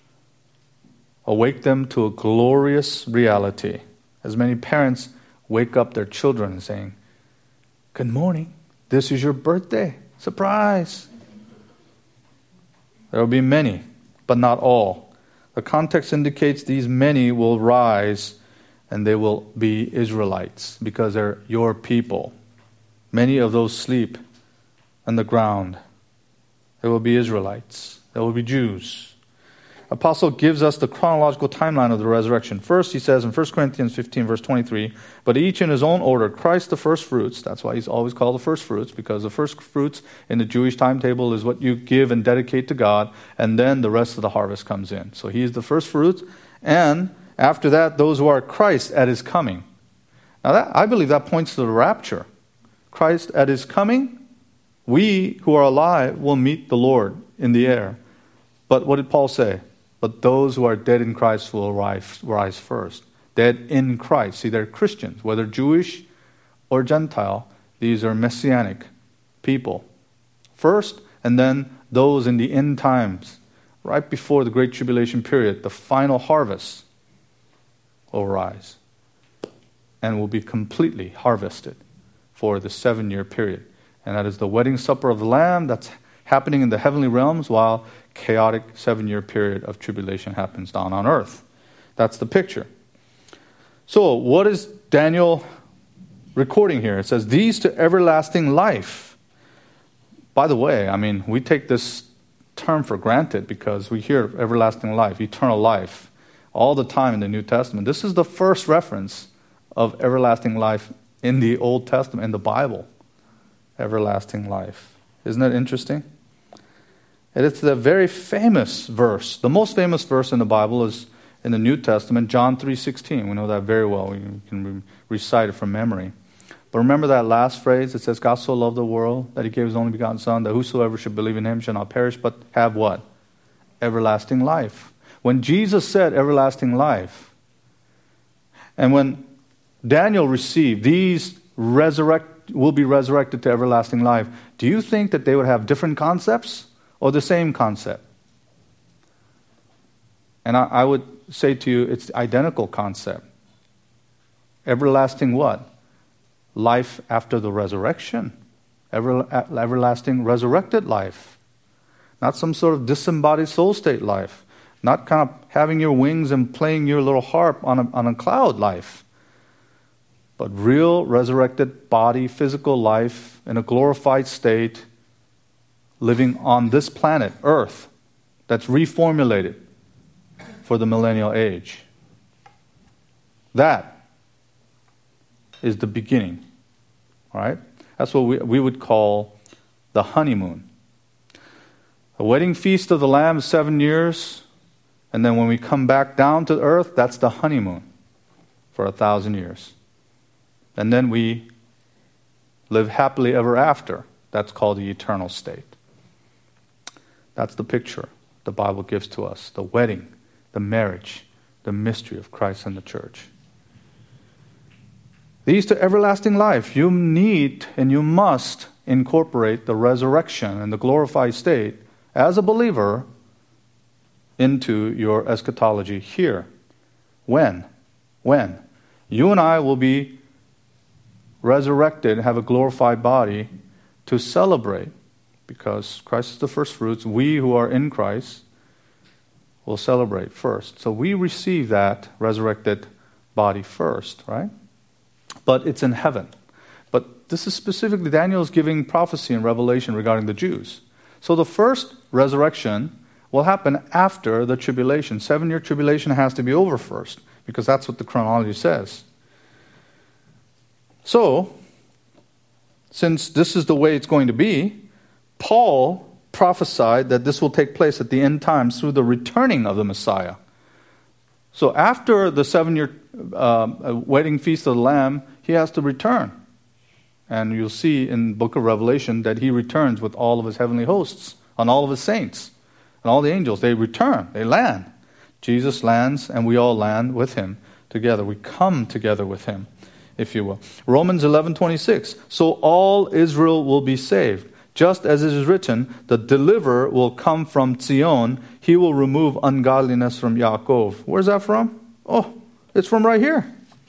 Awake them to a glorious reality. As many parents wake up their children saying, "Good morning, this is your birthday. Surprise!" There will be many, but not all. The context indicates these many will rise and they will be Israelites because they're your people. Many of those sleep on the ground. They will be Israelites. They will be Jews. Apostle gives us the chronological timeline of the resurrection. First, he says in 1 Corinthians 15, verse 23, but each in his own order, Christ the first fruits. That's why he's always called the first fruits, because the first fruits in the Jewish timetable is what you give and dedicate to God, and then the rest of the harvest comes in. So he is the first fruits, and after that, those who are Christ at his coming. Now, I believe that points to the rapture. Christ at his coming, we who are alive will meet the Lord in the air. But what did Paul say? But those who are dead in Christ will rise first. Dead in Christ. See, they're Christians, whether Jewish or Gentile. These are Messianic people. First, and then those in the end times, right before the Great Tribulation period, the final harvest will rise and will be completely harvested for the 7-year period. And that is the wedding supper of the Lamb that's happening in the heavenly realms while chaotic 7-year period of tribulation happens down on earth. That's the picture. So what is Daniel recording here? It says, these to everlasting life. By the way, I mean, we take this term for granted because we hear everlasting life, eternal life, all the time in the New Testament. This is the first reference of everlasting life in the Old Testament, in the Bible. Everlasting life. Isn't that interesting? And it's a very famous verse. The most famous verse in the Bible is in the New Testament, John 3:16. We know that very well. We can recite it from memory. But remember that last phrase? It says, God so loved the world that he gave his only begotten Son, that whosoever should believe in him shall not perish, but have what? Everlasting life. When Jesus said everlasting life, and when Daniel received these will be resurrected to everlasting life, do you think that they would have different concepts or the same concept? And I would say to you, it's the identical concept. Everlasting what? Life after the resurrection. Everlasting resurrected life. Not some sort of disembodied soul state life. Not kind of having your wings and playing your little harp on a cloud life. But real resurrected body, physical life in a glorified state, living on this planet, Earth, that's reformulated for the millennial age. That is the beginning. All right? That's what we would call the honeymoon. A wedding feast of the Lamb is 7 years, and then when we come back down to earth, that's the honeymoon for 1,000 years. And then we live happily ever after. That's called the eternal state. That's the picture the Bible gives to us. The wedding, the marriage, the mystery of Christ and the church. These to everlasting life. You need and you must incorporate the resurrection and the glorified state as a believer into your eschatology here. When? When? You and I will be resurrected, have a glorified body to celebrate, because Christ is the first fruits. We who are in Christ will celebrate first. So we receive that resurrected body first, right? But it's in heaven. But this is specifically, Daniel is giving prophecy and revelation regarding the Jews. So the first resurrection will happen after the tribulation. 7-year tribulation has to be over first, because that's what the chronology says. So, since this is the way it's going to be, Paul prophesied that this will take place at the end times through the returning of the Messiah. So after the 7-year wedding feast of the Lamb, he has to return. And you'll see in the book of Revelation that he returns with all of his heavenly hosts and all of his saints and all the angels. They return, they land. Jesus lands and we all land with him together. We come together with him, if you will. Romans 11:26. So all Israel will be saved. Just as it is written, the deliverer will come from Zion. He will remove ungodliness from Yaakov. Where's that from? Oh, it's from right here.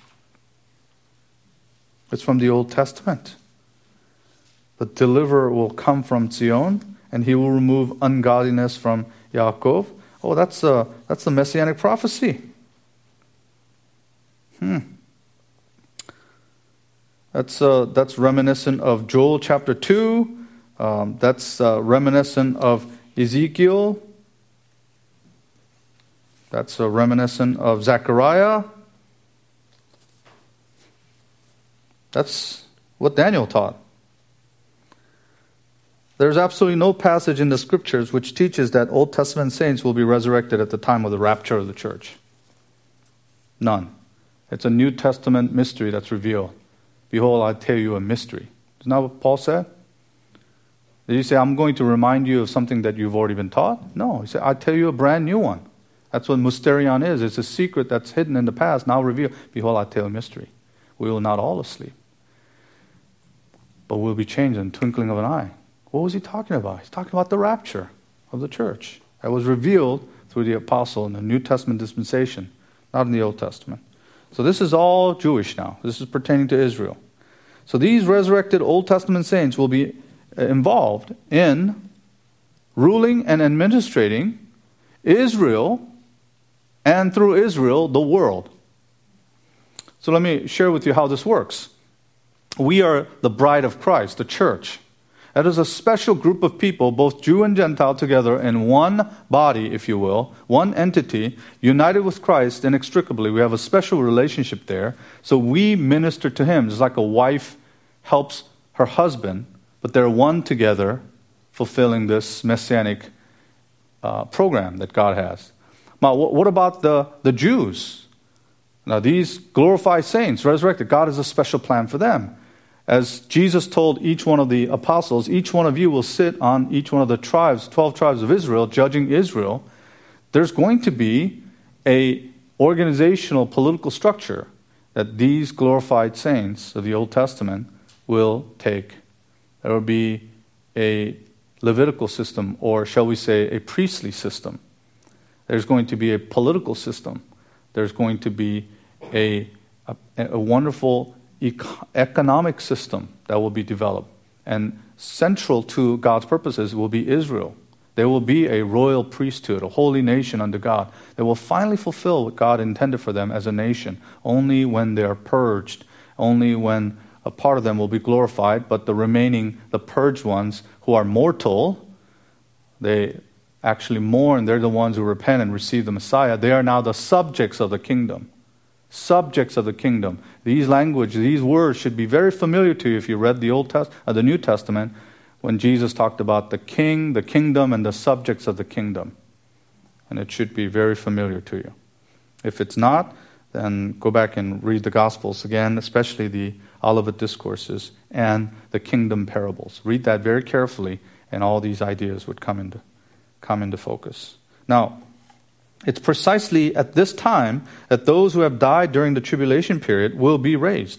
It's from the Old Testament. The deliverer will come from Zion, and he will remove ungodliness from Yaakov. Oh, that's the messianic prophecy. That's reminiscent of Joel chapter 2. That's reminiscent of Ezekiel. That's reminiscent of Zechariah. That's what Daniel taught. There's absolutely no passage in the scriptures which teaches that Old Testament saints will be resurrected at the time of the rapture of the church. None. It's a New Testament mystery that's revealed. Behold, I tell you a mystery. Isn't that what Paul said? Did he say, I'm going to remind you of something that you've already been taught? No. He said, I tell you a brand new one. That's what mysterion is. It's a secret that's hidden in the past, now revealed. Behold, I tell you a mystery. We will not all sleep, but we'll be changed in the twinkling of an eye. What was he talking about? He's talking about the rapture of the church. That was revealed through the apostle in the New Testament dispensation, not in the Old Testament. So this is all Jewish now. This is pertaining to Israel. So these resurrected Old Testament saints will be involved in ruling and administrating Israel, and through Israel, the world. So let me share with you how this works. We are the bride of Christ, the church. That is a special group of people, both Jew and Gentile together in one body, if you will, one entity, united with Christ inextricably. We have a special relationship there. So we minister to him, just like a wife helps her husband, but they're one together, fulfilling this messianic program that God has. Now, what about the Jews? Now, these glorified saints, resurrected, God has a special plan for them. As Jesus told each one of the apostles, each one of you will sit on each one of the tribes, 12 tribes of Israel, judging Israel. There's going to be a organizational political structure that these glorified saints of the Old Testament will take. There will be a Levitical system, or shall we say a priestly system. There's going to be a political system. There's going to be a wonderful economic system that will be developed. And central to God's purposes will be Israel. There will be a royal priesthood, a holy nation under God, that will finally fulfill what God intended for them as a nation. Only when they are purged, only when a part of them will be glorified, but the remaining, the purged ones who are mortal, they actually mourn. They're the ones who repent and receive the Messiah. They are now the subjects of the kingdom. Subjects of the kingdom. These words should be very familiar to you if you read the New Testament, when Jesus talked about the king, the kingdom, and the subjects of the kingdom. And it should be very familiar to you. If it's not, then go back and read the Gospels again, especially the Olivet Discourses and the kingdom parables. Read that very carefully, and all these ideas would come into focus. Now, it's precisely at this time that those who have died during the tribulation period will be raised.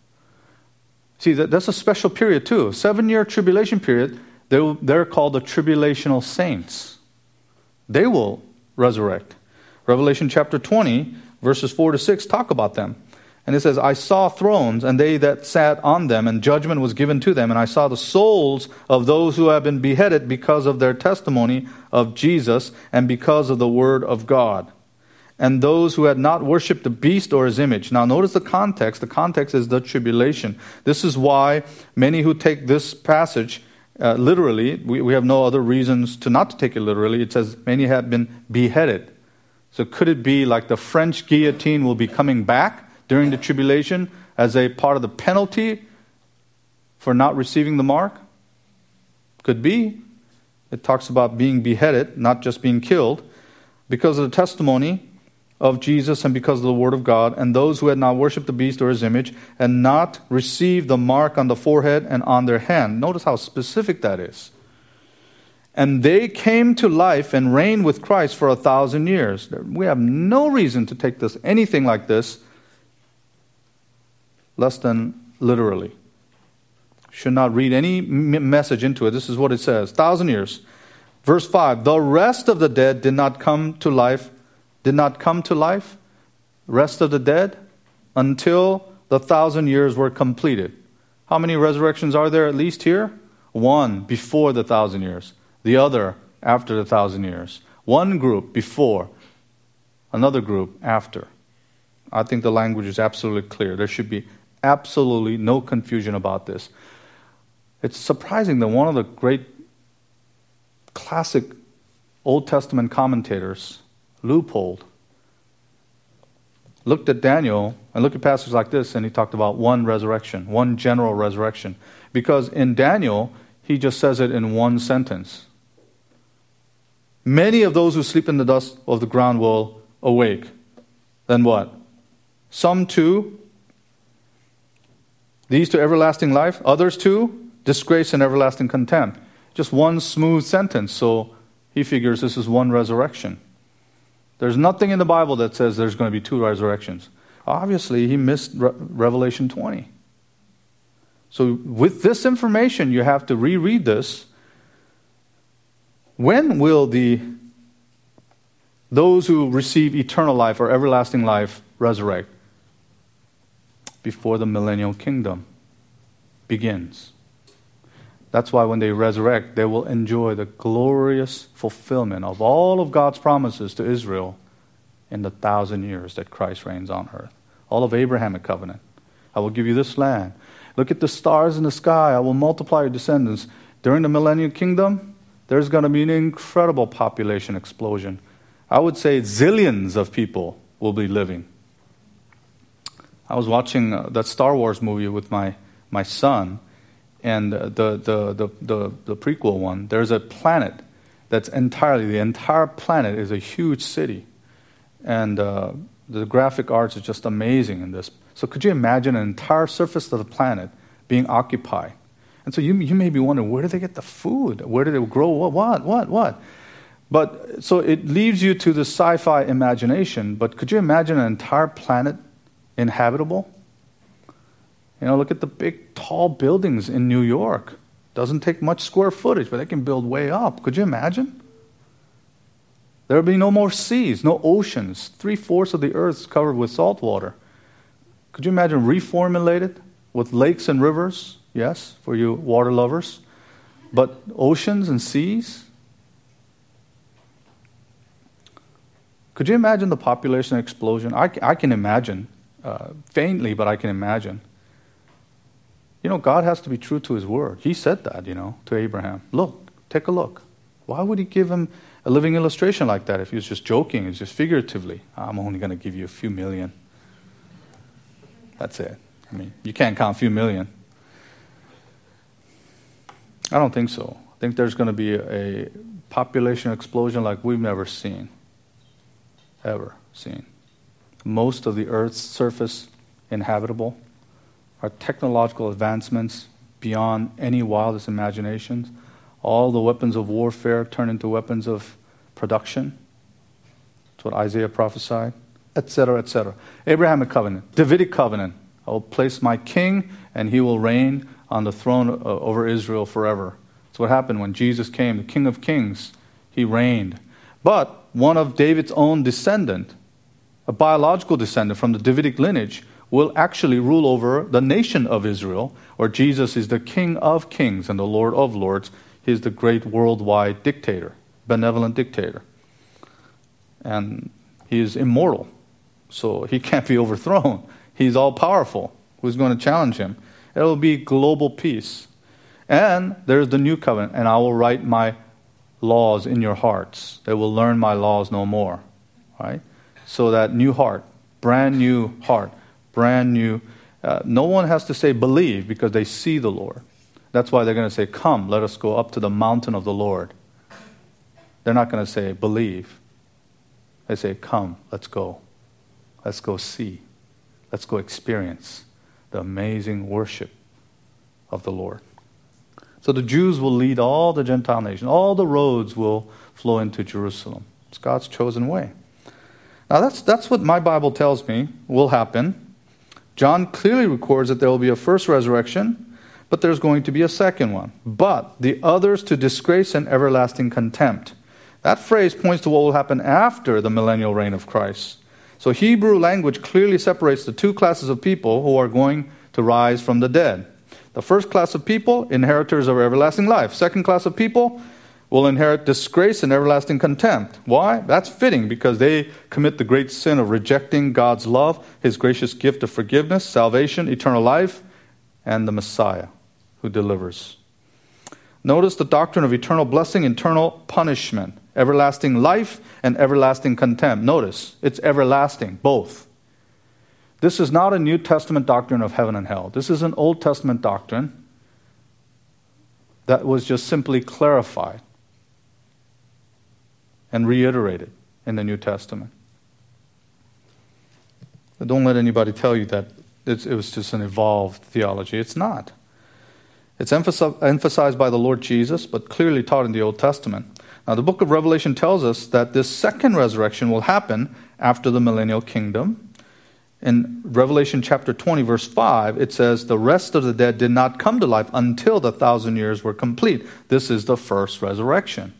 See, that's a special period too. 7-year tribulation period, they're called the tribulational saints. They will resurrect. Revelation chapter 20, verses 4 to 6 talk about them. And it says, I saw thrones, and they that sat on them, and judgment was given to them. And I saw the souls of those who have been beheaded because of their testimony of Jesus and because of the word of God. and those who had not worshipped the beast or his image. Now notice the context. The context is the tribulation. This is why many who take this passage literally, we have no other reasons to not to take it literally. It says many have been beheaded. So could it be like the French guillotine will be coming back during the tribulation as a part of the penalty for not receiving the mark? Could be. It talks about being beheaded, not just being killed, because of the testimony of Jesus and because of the word of God, and those who had not worshipped the beast or his image and not received the mark on the forehead and on their hand. Notice how specific that is. And they came to life and reigned with Christ for 1,000 years. We have no reason to take this anything like this less than literally. Should not read any message into it. This is what it says. 1,000 years. Verse 5. The rest of the dead did not come to life. Did not come to life. Rest of the dead until the 1,000 years were completed. How many resurrections are there at least here? One before the 1,000 years. The other after the 1,000 years. One group before. Another group after. I think the language is absolutely clear. There should be absolutely no confusion about this. It's surprising that one of the great classic Old Testament commentators, Leupold, looked at Daniel and looked at passages like this, and he talked about one resurrection, one general resurrection. Because in Daniel, he just says it in one sentence. Many of those who sleep in the dust of the ground will awake. Then what? Some to these to everlasting life, others to disgrace and everlasting contempt. Just one smooth sentence. So he figures this is one resurrection. There's nothing in the Bible that says there's going to be two resurrections. Obviously, he missed Revelation 20. So with this information, you have to reread this. When will those who receive eternal life or everlasting life resurrect? Before the millennial kingdom begins. That's why when they resurrect, they will enjoy the glorious fulfillment of all of God's promises to Israel in the 1,000 years that Christ reigns on earth. All of Abrahamic covenant. I will give you this land. Look at the stars in the sky. I will multiply your descendants. During the millennial kingdom, there's going to be an incredible population explosion. I would say zillions of people will be living. I was watching that Star Wars movie with my son, and the prequel one. There's a planet that's the entire planet is a huge city, and the graphic arts is just amazing in this. So could you imagine an entire surface of the planet being occupied? And so you may be wondering, where do they get the food? Where do they grow? What? But so it leaves you to the sci-fi imagination. But could you imagine an entire planet inhabitable? Look at the big, tall buildings in New York. Doesn't take much square footage, but they can build way up. Could you imagine? There will be no more seas, no oceans. 3/4 of the earth is covered with salt water. Could you imagine reformulated with lakes and rivers? Yes, for you water lovers. But oceans and seas? Could you imagine the population explosion? I can imagine, faintly, but I can imagine. God has to be true to his word. He said that, to Abraham. Look, take a look. Why would he give him a living illustration like that if he was just joking, it's just figuratively? I'm only going to give you a few million. That's it. You can't count a few million. I don't think so. I think there's going to be a population explosion like we've never seen. Ever seen. Most of the earth's surface inhabitable. Our technological advancements beyond any wildest imaginations. All the weapons of warfare turn into weapons of production. That's what Isaiah prophesied. Etc., etc. Abrahamic covenant. Davidic covenant. I will place my king and he will reign on the throne over Israel forever. That's what happened when Jesus came. The King of Kings. He reigned. But one of David's own descendant, a biological descendant from the Davidic lineage, will actually rule over the nation of Israel, or Jesus is the King of Kings and the Lord of Lords. He is the great worldwide dictator, benevolent dictator. And He is immortal, so he can't be overthrown. He's all-powerful. Who's going to challenge him? It will be global peace. And there's the new covenant, and I will write my laws in your hearts. They will learn my laws no more. Right? So that new heart, brand new heart, brand new. No one has to say believe because they see the Lord. That's why they're going to say, come, let us go up to the mountain of the Lord. They're not going to say believe. They say, come, let's go. Let's go see. Let's go experience the amazing worship of the Lord. So the Jews will lead all the Gentile nations. All the roads will flow into Jerusalem. It's God's chosen way. Now that's what my Bible tells me will happen. John clearly records that there will be a first resurrection, but there's going to be a second one. But the others to disgrace and everlasting contempt. That phrase points to what will happen after the millennial reign of Christ. So Hebrew language clearly separates the two classes of people who are going to rise from the dead. The first class of people, inheritors of everlasting life. Second class of people will inherit disgrace and everlasting contempt. Why? That's fitting because they commit the great sin of rejecting God's love, His gracious gift of forgiveness, salvation, eternal life, and the Messiah who delivers. Notice the doctrine of eternal blessing, eternal punishment, everlasting life, and everlasting contempt. Notice, it's everlasting, both. This is not a New Testament doctrine of heaven and hell. This is an Old Testament doctrine that was just simply clarified and reiterated in the New Testament. But don't let anybody tell you that it was just an evolved theology. It's not. It's emphasized by the Lord Jesus, but clearly taught in the Old Testament. Now, the book of Revelation tells us that this second resurrection will happen after the millennial kingdom. In Revelation chapter 20, verse 5, it says, the rest of the dead did not come to life until the 1,000 years were complete. This is the first resurrection.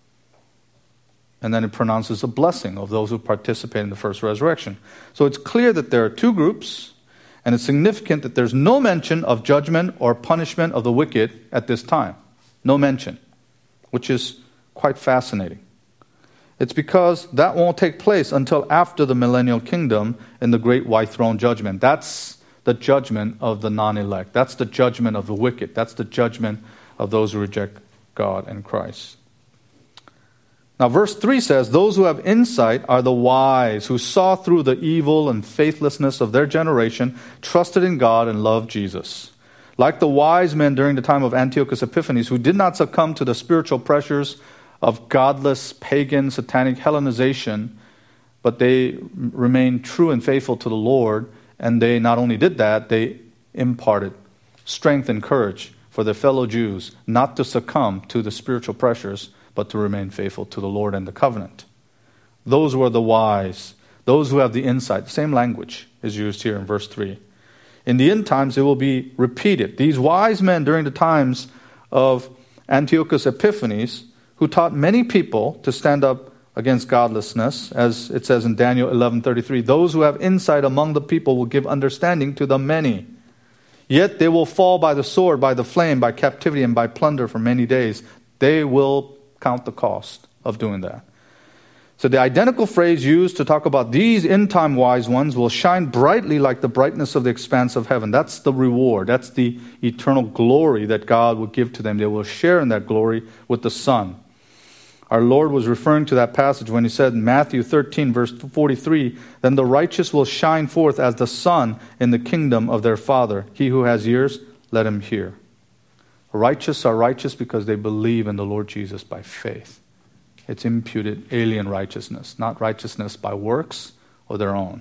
And then it pronounces a blessing of those who participate in the first resurrection. So it's clear that there are two groups, and it's significant that there's no mention of judgment or punishment of the wicked at this time. No mention, which is quite fascinating. It's because that won't take place until after the millennial kingdom in the great white throne judgment. That's the judgment of the non-elect. That's the judgment of the wicked. That's the judgment of those who reject God and Christ. Now, verse 3 says, those who have insight are the wise, who saw through the evil and faithlessness of their generation, trusted in God, and loved Jesus. Like the wise men during the time of Antiochus Epiphanes, who did not succumb to the spiritual pressures of godless, pagan, satanic Hellenization, but they remained true and faithful to the Lord, and they not only did that, they imparted strength and courage for their fellow Jews not to succumb to the spiritual pressures, but to remain faithful to the Lord and the covenant. Those were the wise, those who have the insight. The same language is used here in verse 3. In the end times, it will be repeated. These wise men during the times of Antiochus Epiphanes, who taught many people to stand up against godlessness, as it says in Daniel 11:33, those who have insight among the people will give understanding to the many. Yet they will fall by the sword, by the flame, by captivity, and by plunder for many days. They will count the cost of doing that. So the identical phrase used to talk about these end-time wise ones will shine brightly like the brightness of the expanse of heaven. That's the reward. That's the eternal glory that God will give to them. They will share in that glory with the Son. Our Lord was referring to that passage when He said in Matthew 13, verse 43, then the righteous will shine forth as the sun in the kingdom of their Father. He who has ears, let him hear. Righteous are righteous because they believe in the Lord Jesus by faith. It's imputed alien righteousness, not righteousness by works or their own.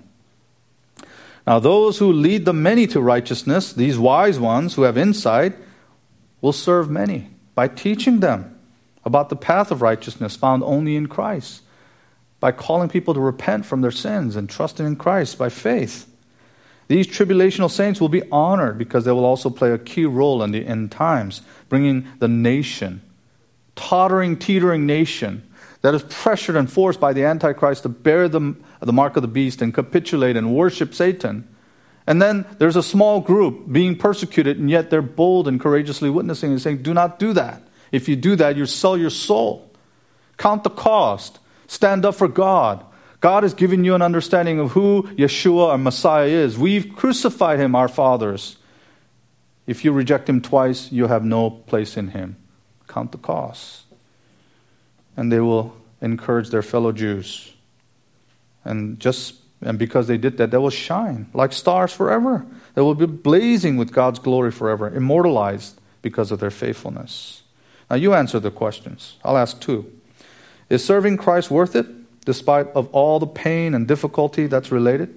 Now those who lead the many to righteousness, these wise ones who have insight, will serve many by teaching them about the path of righteousness found only in Christ, by calling people to repent from their sins and trusting in Christ by faith. These tribulational saints will be honored because they will also play a key role in the end times, bringing the nation, tottering, teetering nation that is pressured and forced by the Antichrist to bear the mark of the beast and capitulate and worship Satan. And then there's a small group being persecuted, and yet they're bold and courageously witnessing and saying, do not do that. If you do that, you sell your soul. Count the cost. Stand up for God. God has given you an understanding of who Yeshua, our Messiah, is. We've crucified him, our fathers. If you reject him twice, you have no place in him. Count the cost. And they will encourage their fellow Jews. And because they did that, they will shine like stars forever. They will be blazing with God's glory forever, immortalized because of their faithfulness. Now you answer the questions. I'll ask two. Is serving Christ worth it, despite of all the pain and difficulty that's related?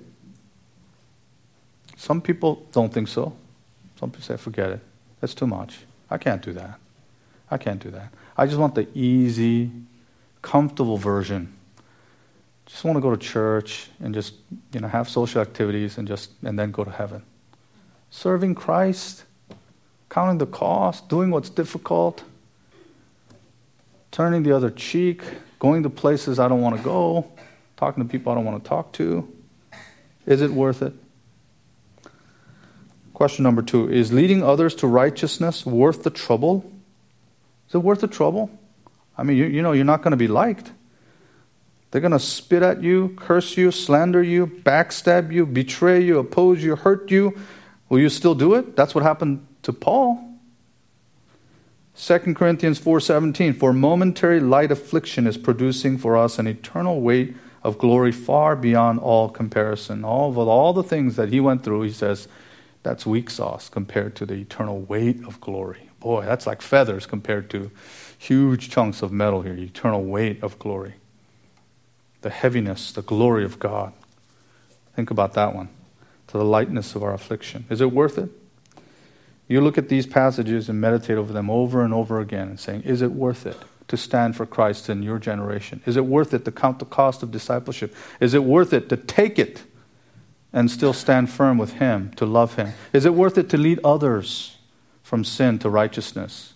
Some people don't think so. Some people say, forget it. That's too much. I can't do that. I can't do that. I just want the easy, comfortable version. Just want to go to church and just, have social activities and then go to heaven. Serving Christ, counting the cost, doing what's difficult, turning the other cheek, going to places I don't want to go, talking to people I don't want to talk to. Is it worth it? Question number 2, is leading others to righteousness worth the trouble? Is it worth the trouble? I mean, you're not going to be liked. They're going to spit at you, curse you, slander you, backstab you, betray you, oppose you, hurt you. Will you still do it? That's what happened to Paul. 2 Corinthians 4:17, for momentary light affliction is producing for us an eternal weight of glory far beyond all comparison. All the things that he went through, he says, that's weak sauce compared to the eternal weight of glory. Boy, that's like feathers compared to huge chunks of metal here, eternal weight of glory. The heaviness, the glory of God. Think about that one. To the lightness of our affliction. Is it worth it? You look at these passages and meditate over them over and over again and saying, is it worth it to stand for Christ in your generation? Is it worth it to count the cost of discipleship? Is it worth it to take it and still stand firm with him, to love him? Is it worth it to lead others from sin to righteousness?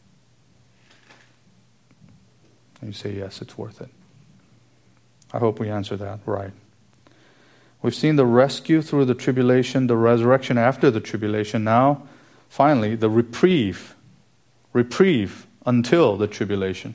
And you say, yes, it's worth it. I hope we answer that right. We've seen the rescue through the tribulation, the resurrection after the tribulation. Now, finally, the reprieve until the tribulation.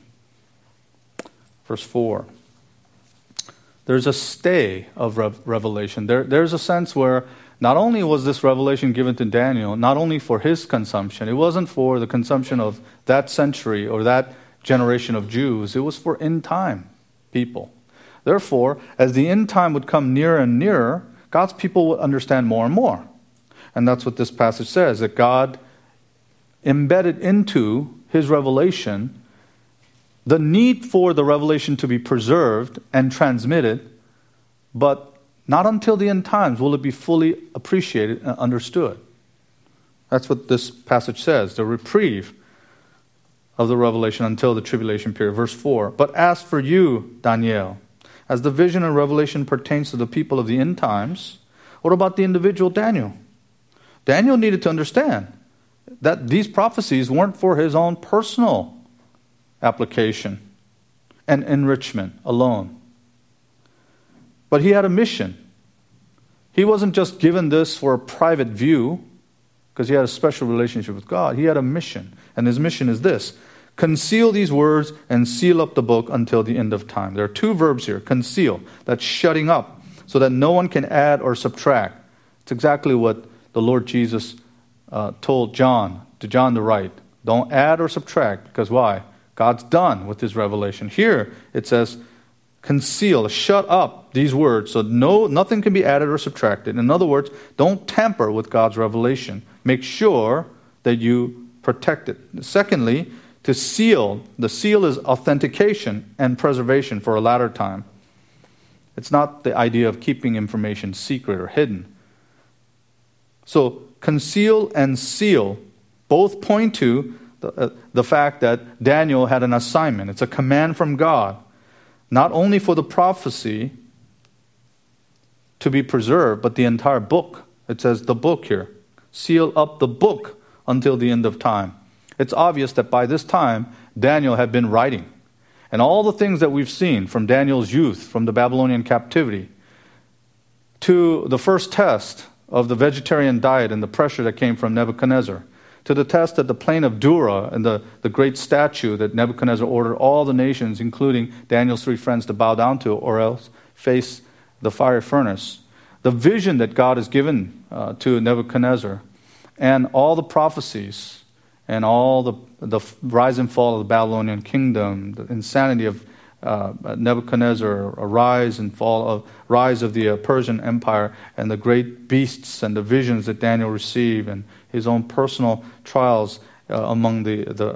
Verse 4. There's a stay of revelation. There's a sense where not only was this revelation given to Daniel, not only for his consumption, it wasn't for the consumption of that century or that generation of Jews. It was for end time people. Therefore, as the end time would come nearer and nearer, God's people would understand more and more. And that's what this passage says, that God embedded into his revelation the need for the revelation to be preserved and transmitted, but not until the end times will it be fully appreciated and understood. That's what this passage says, the reprieve of the revelation until the tribulation period. Verse 4, but as for you, Daniel, as the vision and revelation pertains to the people of the end times, what about the individual Daniel? Daniel needed to understand that these prophecies weren't for his own personal application and enrichment alone. But he had a mission. He wasn't just given this for a private view because he had a special relationship with God. He had a mission. And his mission is this: conceal these words and seal up the book until the end of time. There are two verbs here. Conceal, that's shutting up, so that no one can add or subtract. It's exactly what the Lord Jesus told John to write. Don't add or subtract, because why? God's done with his revelation. Here it says, conceal, shut up these words, so nothing can be added or subtracted. In other words, don't tamper with God's revelation. Make sure that you protect it. Secondly, to seal. The seal is authentication and preservation for a latter time. It's not the idea of keeping information secret or hidden. So conceal and seal both point to the fact that Daniel had an assignment. It's a command from God, not only for the prophecy to be preserved, but the entire book. It says the book here. Seal up the book until the end of time. It's obvious that by this time, Daniel had been writing. And all the things that we've seen from Daniel's youth, from the Babylonian captivity, to the first test of the vegetarian diet and the pressure that came from Nebuchadnezzar, to the test at the plain of Dura and the great statue that Nebuchadnezzar ordered all the nations, including Daniel's three friends, to bow down to, or else face the fire furnace. The vision that God has given to Nebuchadnezzar, and all the prophecies, and all the rise and fall of the Babylonian kingdom, the insanity of Nebuchadnezzar, a rise and fall of rise of the Persian Empire, and the great beasts and the visions that Daniel received, and his own personal trials among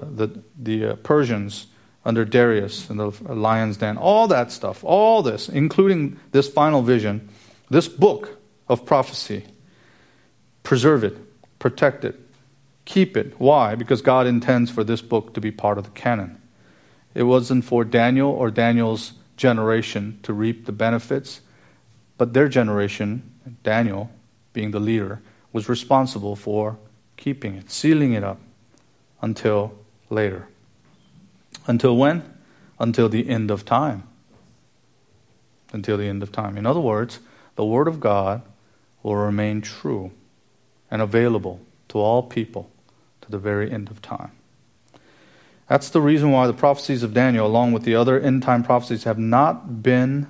the Persians under Darius and the lion's den. All that stuff, all this, including this final vision, this book of prophecy. Preserve it, protect it, keep it. Why? Because God intends for this book to be part of the canon. It wasn't for Daniel or Daniel's generation to reap the benefits, but their generation, Daniel being the leader, was responsible for keeping it, sealing it up until later. Until when? Until the end of time. Until the end of time. In other words, the Word of God will remain true and available to all people to the very end of time. That's the reason why the prophecies of Daniel, along with the other end-time prophecies, have not been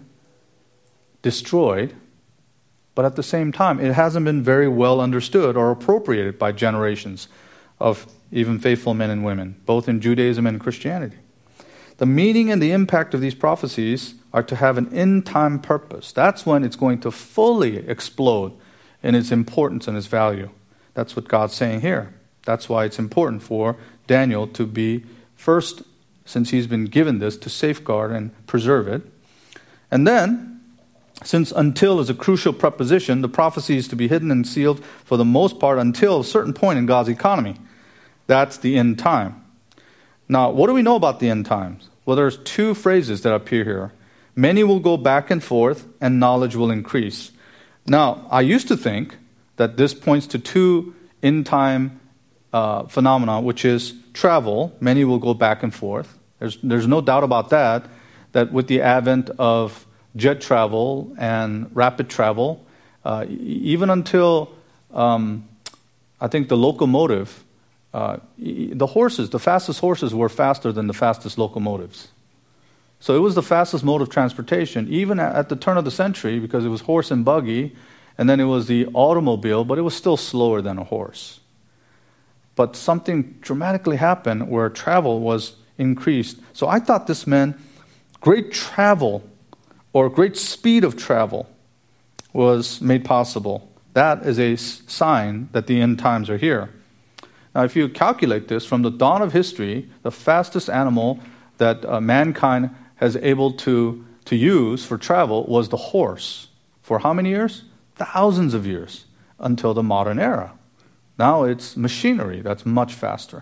destroyed, but at the same time, it hasn't been very well understood or appropriated by generations of even faithful men and women, both in Judaism and Christianity. The meaning and the impact of these prophecies are to have an end-time purpose. That's when it's going to fully explode in its importance and its value. That's what God's saying here. That's why it's important for Daniel to be first, since he's been given this, to safeguard and preserve it. And then, since until is a crucial preposition, the prophecy is to be hidden and sealed for the most part until a certain point in God's economy. That's the end time. Now, what do we know about the end times? Well, there's two phrases that appear here. Many will go back and forth, and knowledge will increase. Now, I used to think that this points to two end-time phenomena, which is travel. Many will go back and forth. There's no doubt about that with the advent of jet travel and rapid travel, even until I think the locomotive, the fastest horses were faster than the fastest locomotives. So it was the fastest mode of transportation, even at the turn of the century, because it was horse and buggy, and then it was the automobile, but it was still slower than a horse. But something dramatically happened where travel was increased. So I thought this meant great travel or great speed of travel was made possible. That is a sign that the end times are here. Now, if you calculate this, from the dawn of history, the fastest animal that mankind has able to use for travel was the horse. For how many years? Thousands of years, until the modern era. Now it's machinery that's much faster.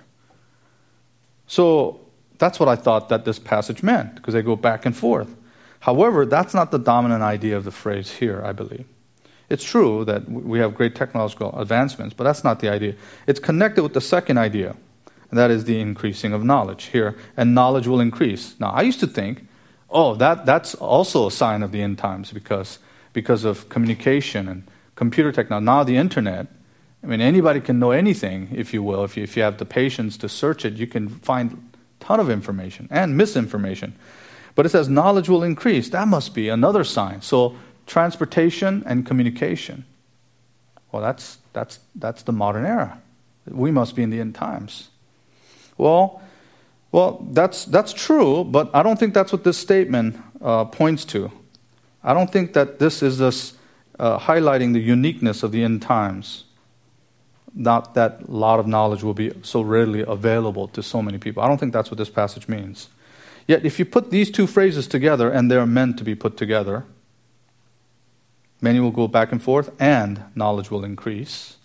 So that's what I thought that this passage meant, because they go back and forth. However, that's not the dominant idea of the phrase here, I believe. It's true that we have great technological advancements, but that's not the idea. It's connected with the second idea, and that is the increasing of knowledge here, and knowledge will increase. Now, I used to think, that's also a sign of the end times because of communication and computer technology. Now the internet, I mean, anybody can know anything, if you will. If you have the patience to search it, you can find a ton of information and misinformation. But it says knowledge will increase. That must be another sign. So transportation and communication. Well, that's the modern era. We must be in the end times. Well, that's true, but I don't think that's what this statement points to. I don't think that this is highlighting the uniqueness of the end times. Not that a lot of knowledge will be so readily available to so many people. I don't think that's what this passage means. Yet, if you put these two phrases together, and they're meant to be put together, many will go back and forth, and knowledge will increase.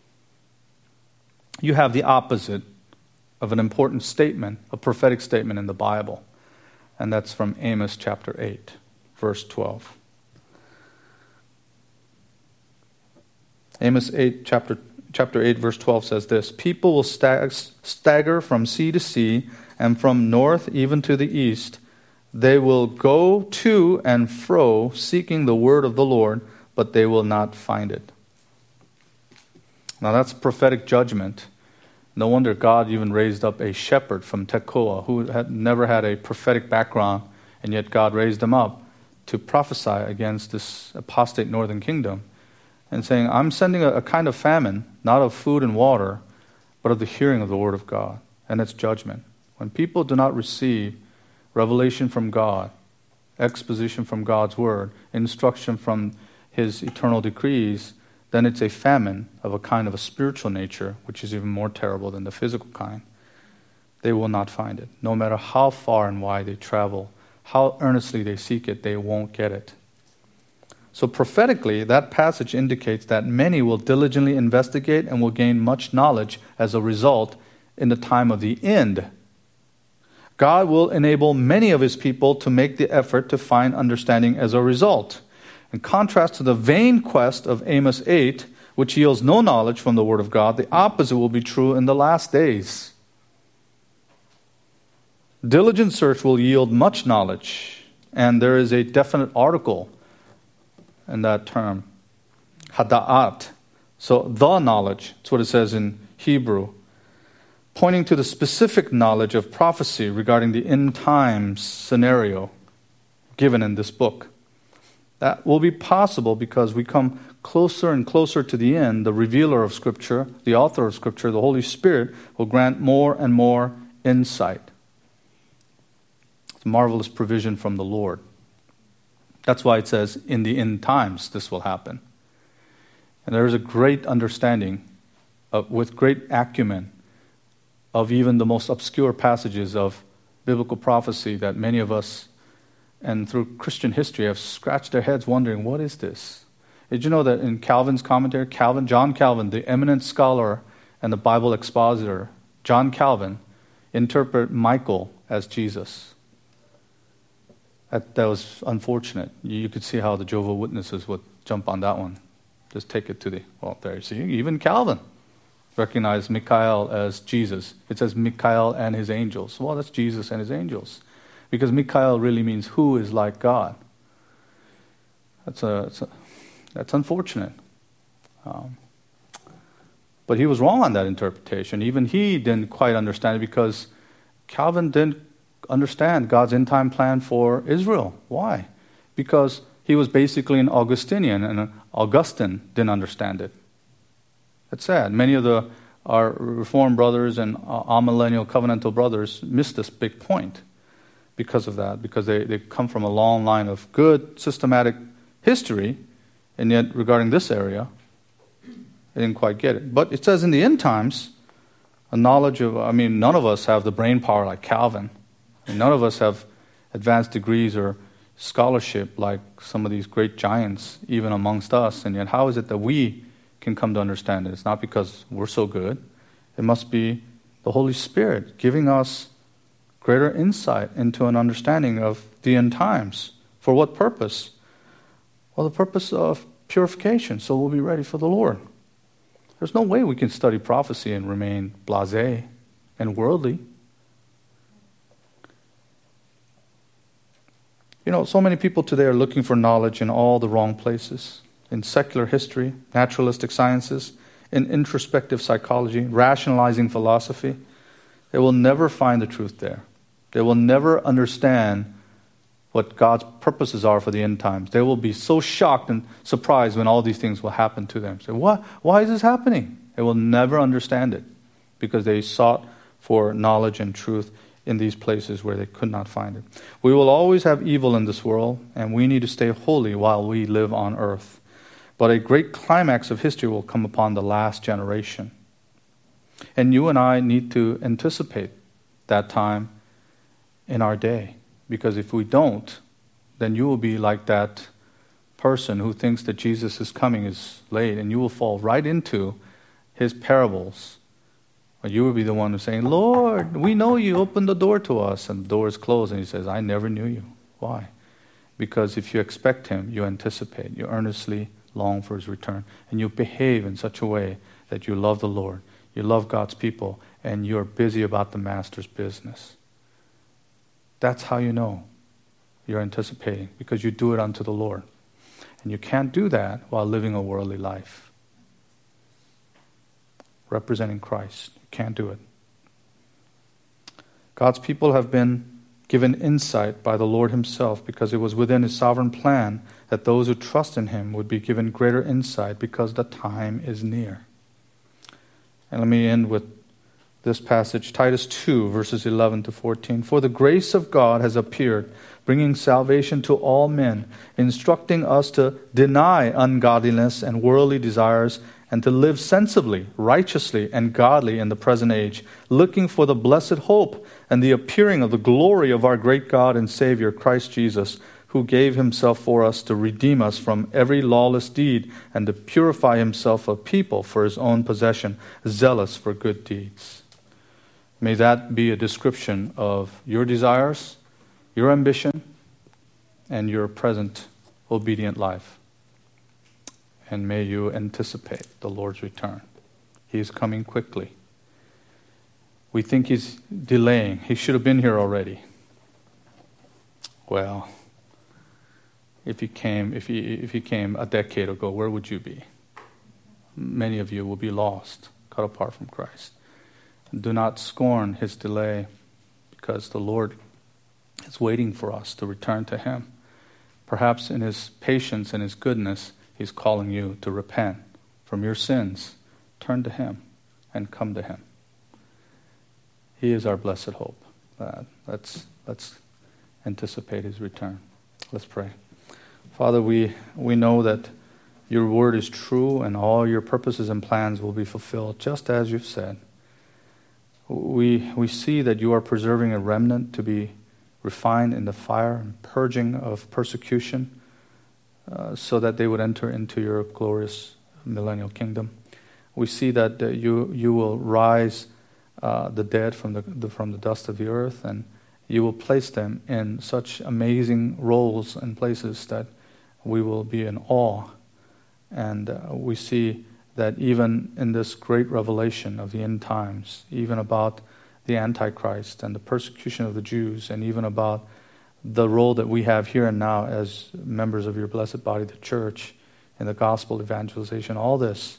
You have the opposite of an important statement, a prophetic statement in the Bible. And that's from Amos chapter 8, verse 12. Amos 8, chapter 8, verse 12 says this: People will stagger from sea to sea, and from north even to the east. They will go to and fro, seeking the word of the Lord, but they will not find it. Now that's prophetic judgment. No wonder God even raised up a shepherd from Tekoa who had never had a prophetic background, and yet God raised him up to prophesy against this apostate northern kingdom and saying, I'm sending a kind of famine, not of food and water, but of the hearing of the word of God, and its judgment. When people do not receive revelation from God, exposition from God's word, instruction from his eternal decrees, then it's a famine of a kind of a spiritual nature, which is even more terrible than the physical kind. They will not find it. No matter how far and wide they travel, how earnestly they seek it, they won't get it. So prophetically, that passage indicates that many will diligently investigate and will gain much knowledge as a result in the time of the end. God will enable many of his people to make the effort to find understanding as a result. In contrast to the vain quest of Amos 8, which yields no knowledge from the word of God, the opposite will be true in the last days. Diligent search will yield much knowledge, and there is a definite article in that term, hada'at. So the knowledge, that's what it says in Hebrew, pointing to the specific knowledge of prophecy regarding the end times scenario given in this book. That will be possible because we come closer and closer to the end. The revealer of Scripture, the author of Scripture, the Holy Spirit, will grant more and more insight. It's a marvelous provision from the Lord. That's why it says, in the end times, this will happen. And there is a great understanding, with great acumen, of even the most obscure passages of biblical prophecy that many of us, and through Christian history, have scratched their heads wondering, what is this? Did you know that in Calvin's commentary, John Calvin, the eminent scholar and the Bible expositor, John Calvin, interpret Michael as Jesus? That was unfortunate. You could see how the Jehovah's Witnesses would jump on that one. Just take it to the, well, there you see, even Calvin recognized Michael as Jesus. It says Michael and his angels. Well, that's Jesus and his angels. Because Michael really means who is like God. That's unfortunate. But he was wrong on that interpretation. Even he didn't quite understand it because Calvin didn't understand God's end-time plan for Israel. Why? Because he was basically an Augustinian, and Augustine didn't understand it. That's sad. Many of our Reformed brothers and amillennial covenantal brothers missed this big point because of that, because they come from a long line of good, systematic history, and yet regarding this area, they didn't quite get it. But it says in the end times, a knowledge of, none of us have the brain power like Calvin. And none of us have advanced degrees or scholarship like some of these great giants, even amongst us. And yet, how is it that we can come to understand it? It's not because we're so good. It must be the Holy Spirit giving us greater insight into an understanding of the end times. For what purpose? Well, the purpose of purification, so we'll be ready for the Lord. There's no way we can study prophecy and remain blasé and worldly. So many people today are looking for knowledge in all the wrong places. In secular history, naturalistic sciences, in introspective psychology, rationalizing philosophy. They will never find the truth there. They will never understand what God's purposes are for the end times. They will be so shocked and surprised when all these things will happen to them. Say, why is this happening? They will never understand it because they sought for knowledge and truth in these places where they could not find it. We will always have evil in this world, and we need to stay holy while we live on earth. But a great climax of history will come upon the last generation. And you and I need to anticipate that time in our day. Because if we don't, then you will be like that person who thinks that Jesus' coming is late, and you will fall right into his parables. Or you will be the one who's saying, Lord, we know you opened the door to us, and the door is closed, and he says, I never knew you. Why? Because if you expect him, you anticipate, you earnestly long for his return, and you behave in such a way that you love the Lord, you love God's people, and you're busy about the master's business. That's how you know you're anticipating, because you do it unto the Lord. And you can't do that while living a worldly life. Representing Christ. You can't do it. God's people have been given insight by the Lord himself, because it was within his sovereign plan that those who trust in him would be given greater insight because the time is near. And let me end with this passage, Titus 2, verses 11 to 14. For the grace of God has appeared, bringing salvation to all men, instructing us to deny ungodliness and worldly desires, and to live sensibly, righteously, and godly in the present age, looking for the blessed hope and the appearing of the glory of our great God and Savior, Christ Jesus, who gave himself for us to redeem us from every lawless deed and to purify himself a people for his own possession, zealous for good deeds. May that be a description of your desires, your ambition, and your present obedient life. And may you anticipate the Lord's return. He is coming quickly. We think he's delaying. He should have been here already. Well, if he came a decade ago, where would you be? Many of you will be lost, cut apart from Christ. Do not scorn his delay, because the Lord is waiting for us to return to him. Perhaps in his patience and his goodness, he's calling you to repent from your sins, turn to him, and come to him. He is our blessed hope. Let's anticipate his return. Let's pray. Father, we know that your word is true and all your purposes and plans will be fulfilled just as you've said. We see that you are preserving a remnant to be refined in the fire and purging of persecution, so that they would enter into your glorious millennial kingdom. We see that you will rise the dead from the dust of the earth, and you will place them in such amazing roles and places that we will be in awe. And we see that even in this great revelation of the end times, even about the Antichrist and the persecution of the Jews, and even about the role that we have here and now as members of your blessed body, the church, in the gospel evangelization, all this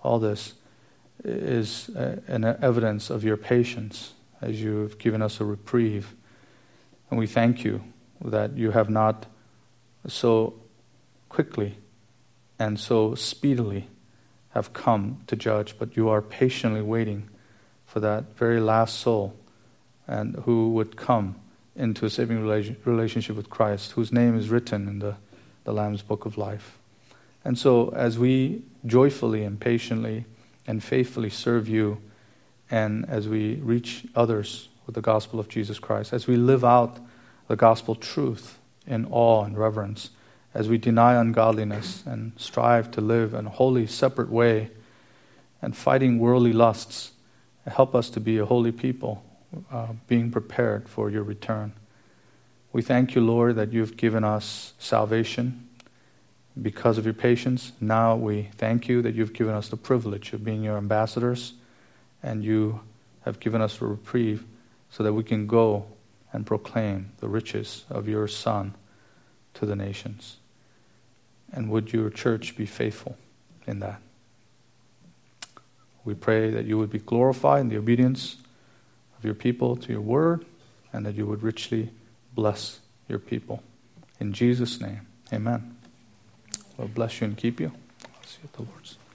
is an evidence of your patience as you've given us a reprieve. And we thank you that you have not so quickly and so speedily have come to judge, but you are patiently waiting for that very last soul and who would come into a saving relationship with Christ, whose name is written in the Lamb's Book of Life. And so as we joyfully and patiently and faithfully serve you, and as we reach others with the gospel of Jesus Christ, as we live out the gospel truth in awe and reverence, as we deny ungodliness and strive to live in a holy, separate way and fighting worldly lusts, help us to be a holy people, being prepared for your return. We thank you, Lord, that you've given us salvation because of your patience. Now we thank you that you've given us the privilege of being your ambassadors, and you have given us a reprieve so that we can go and proclaim the riches of your Son to the nations. And would your church be faithful in that? We pray that you would be glorified in the obedience of your people to your word, and that you would richly bless your people. In Jesus' name, amen. Lord bless you and keep you. I'll see you at the Lord's.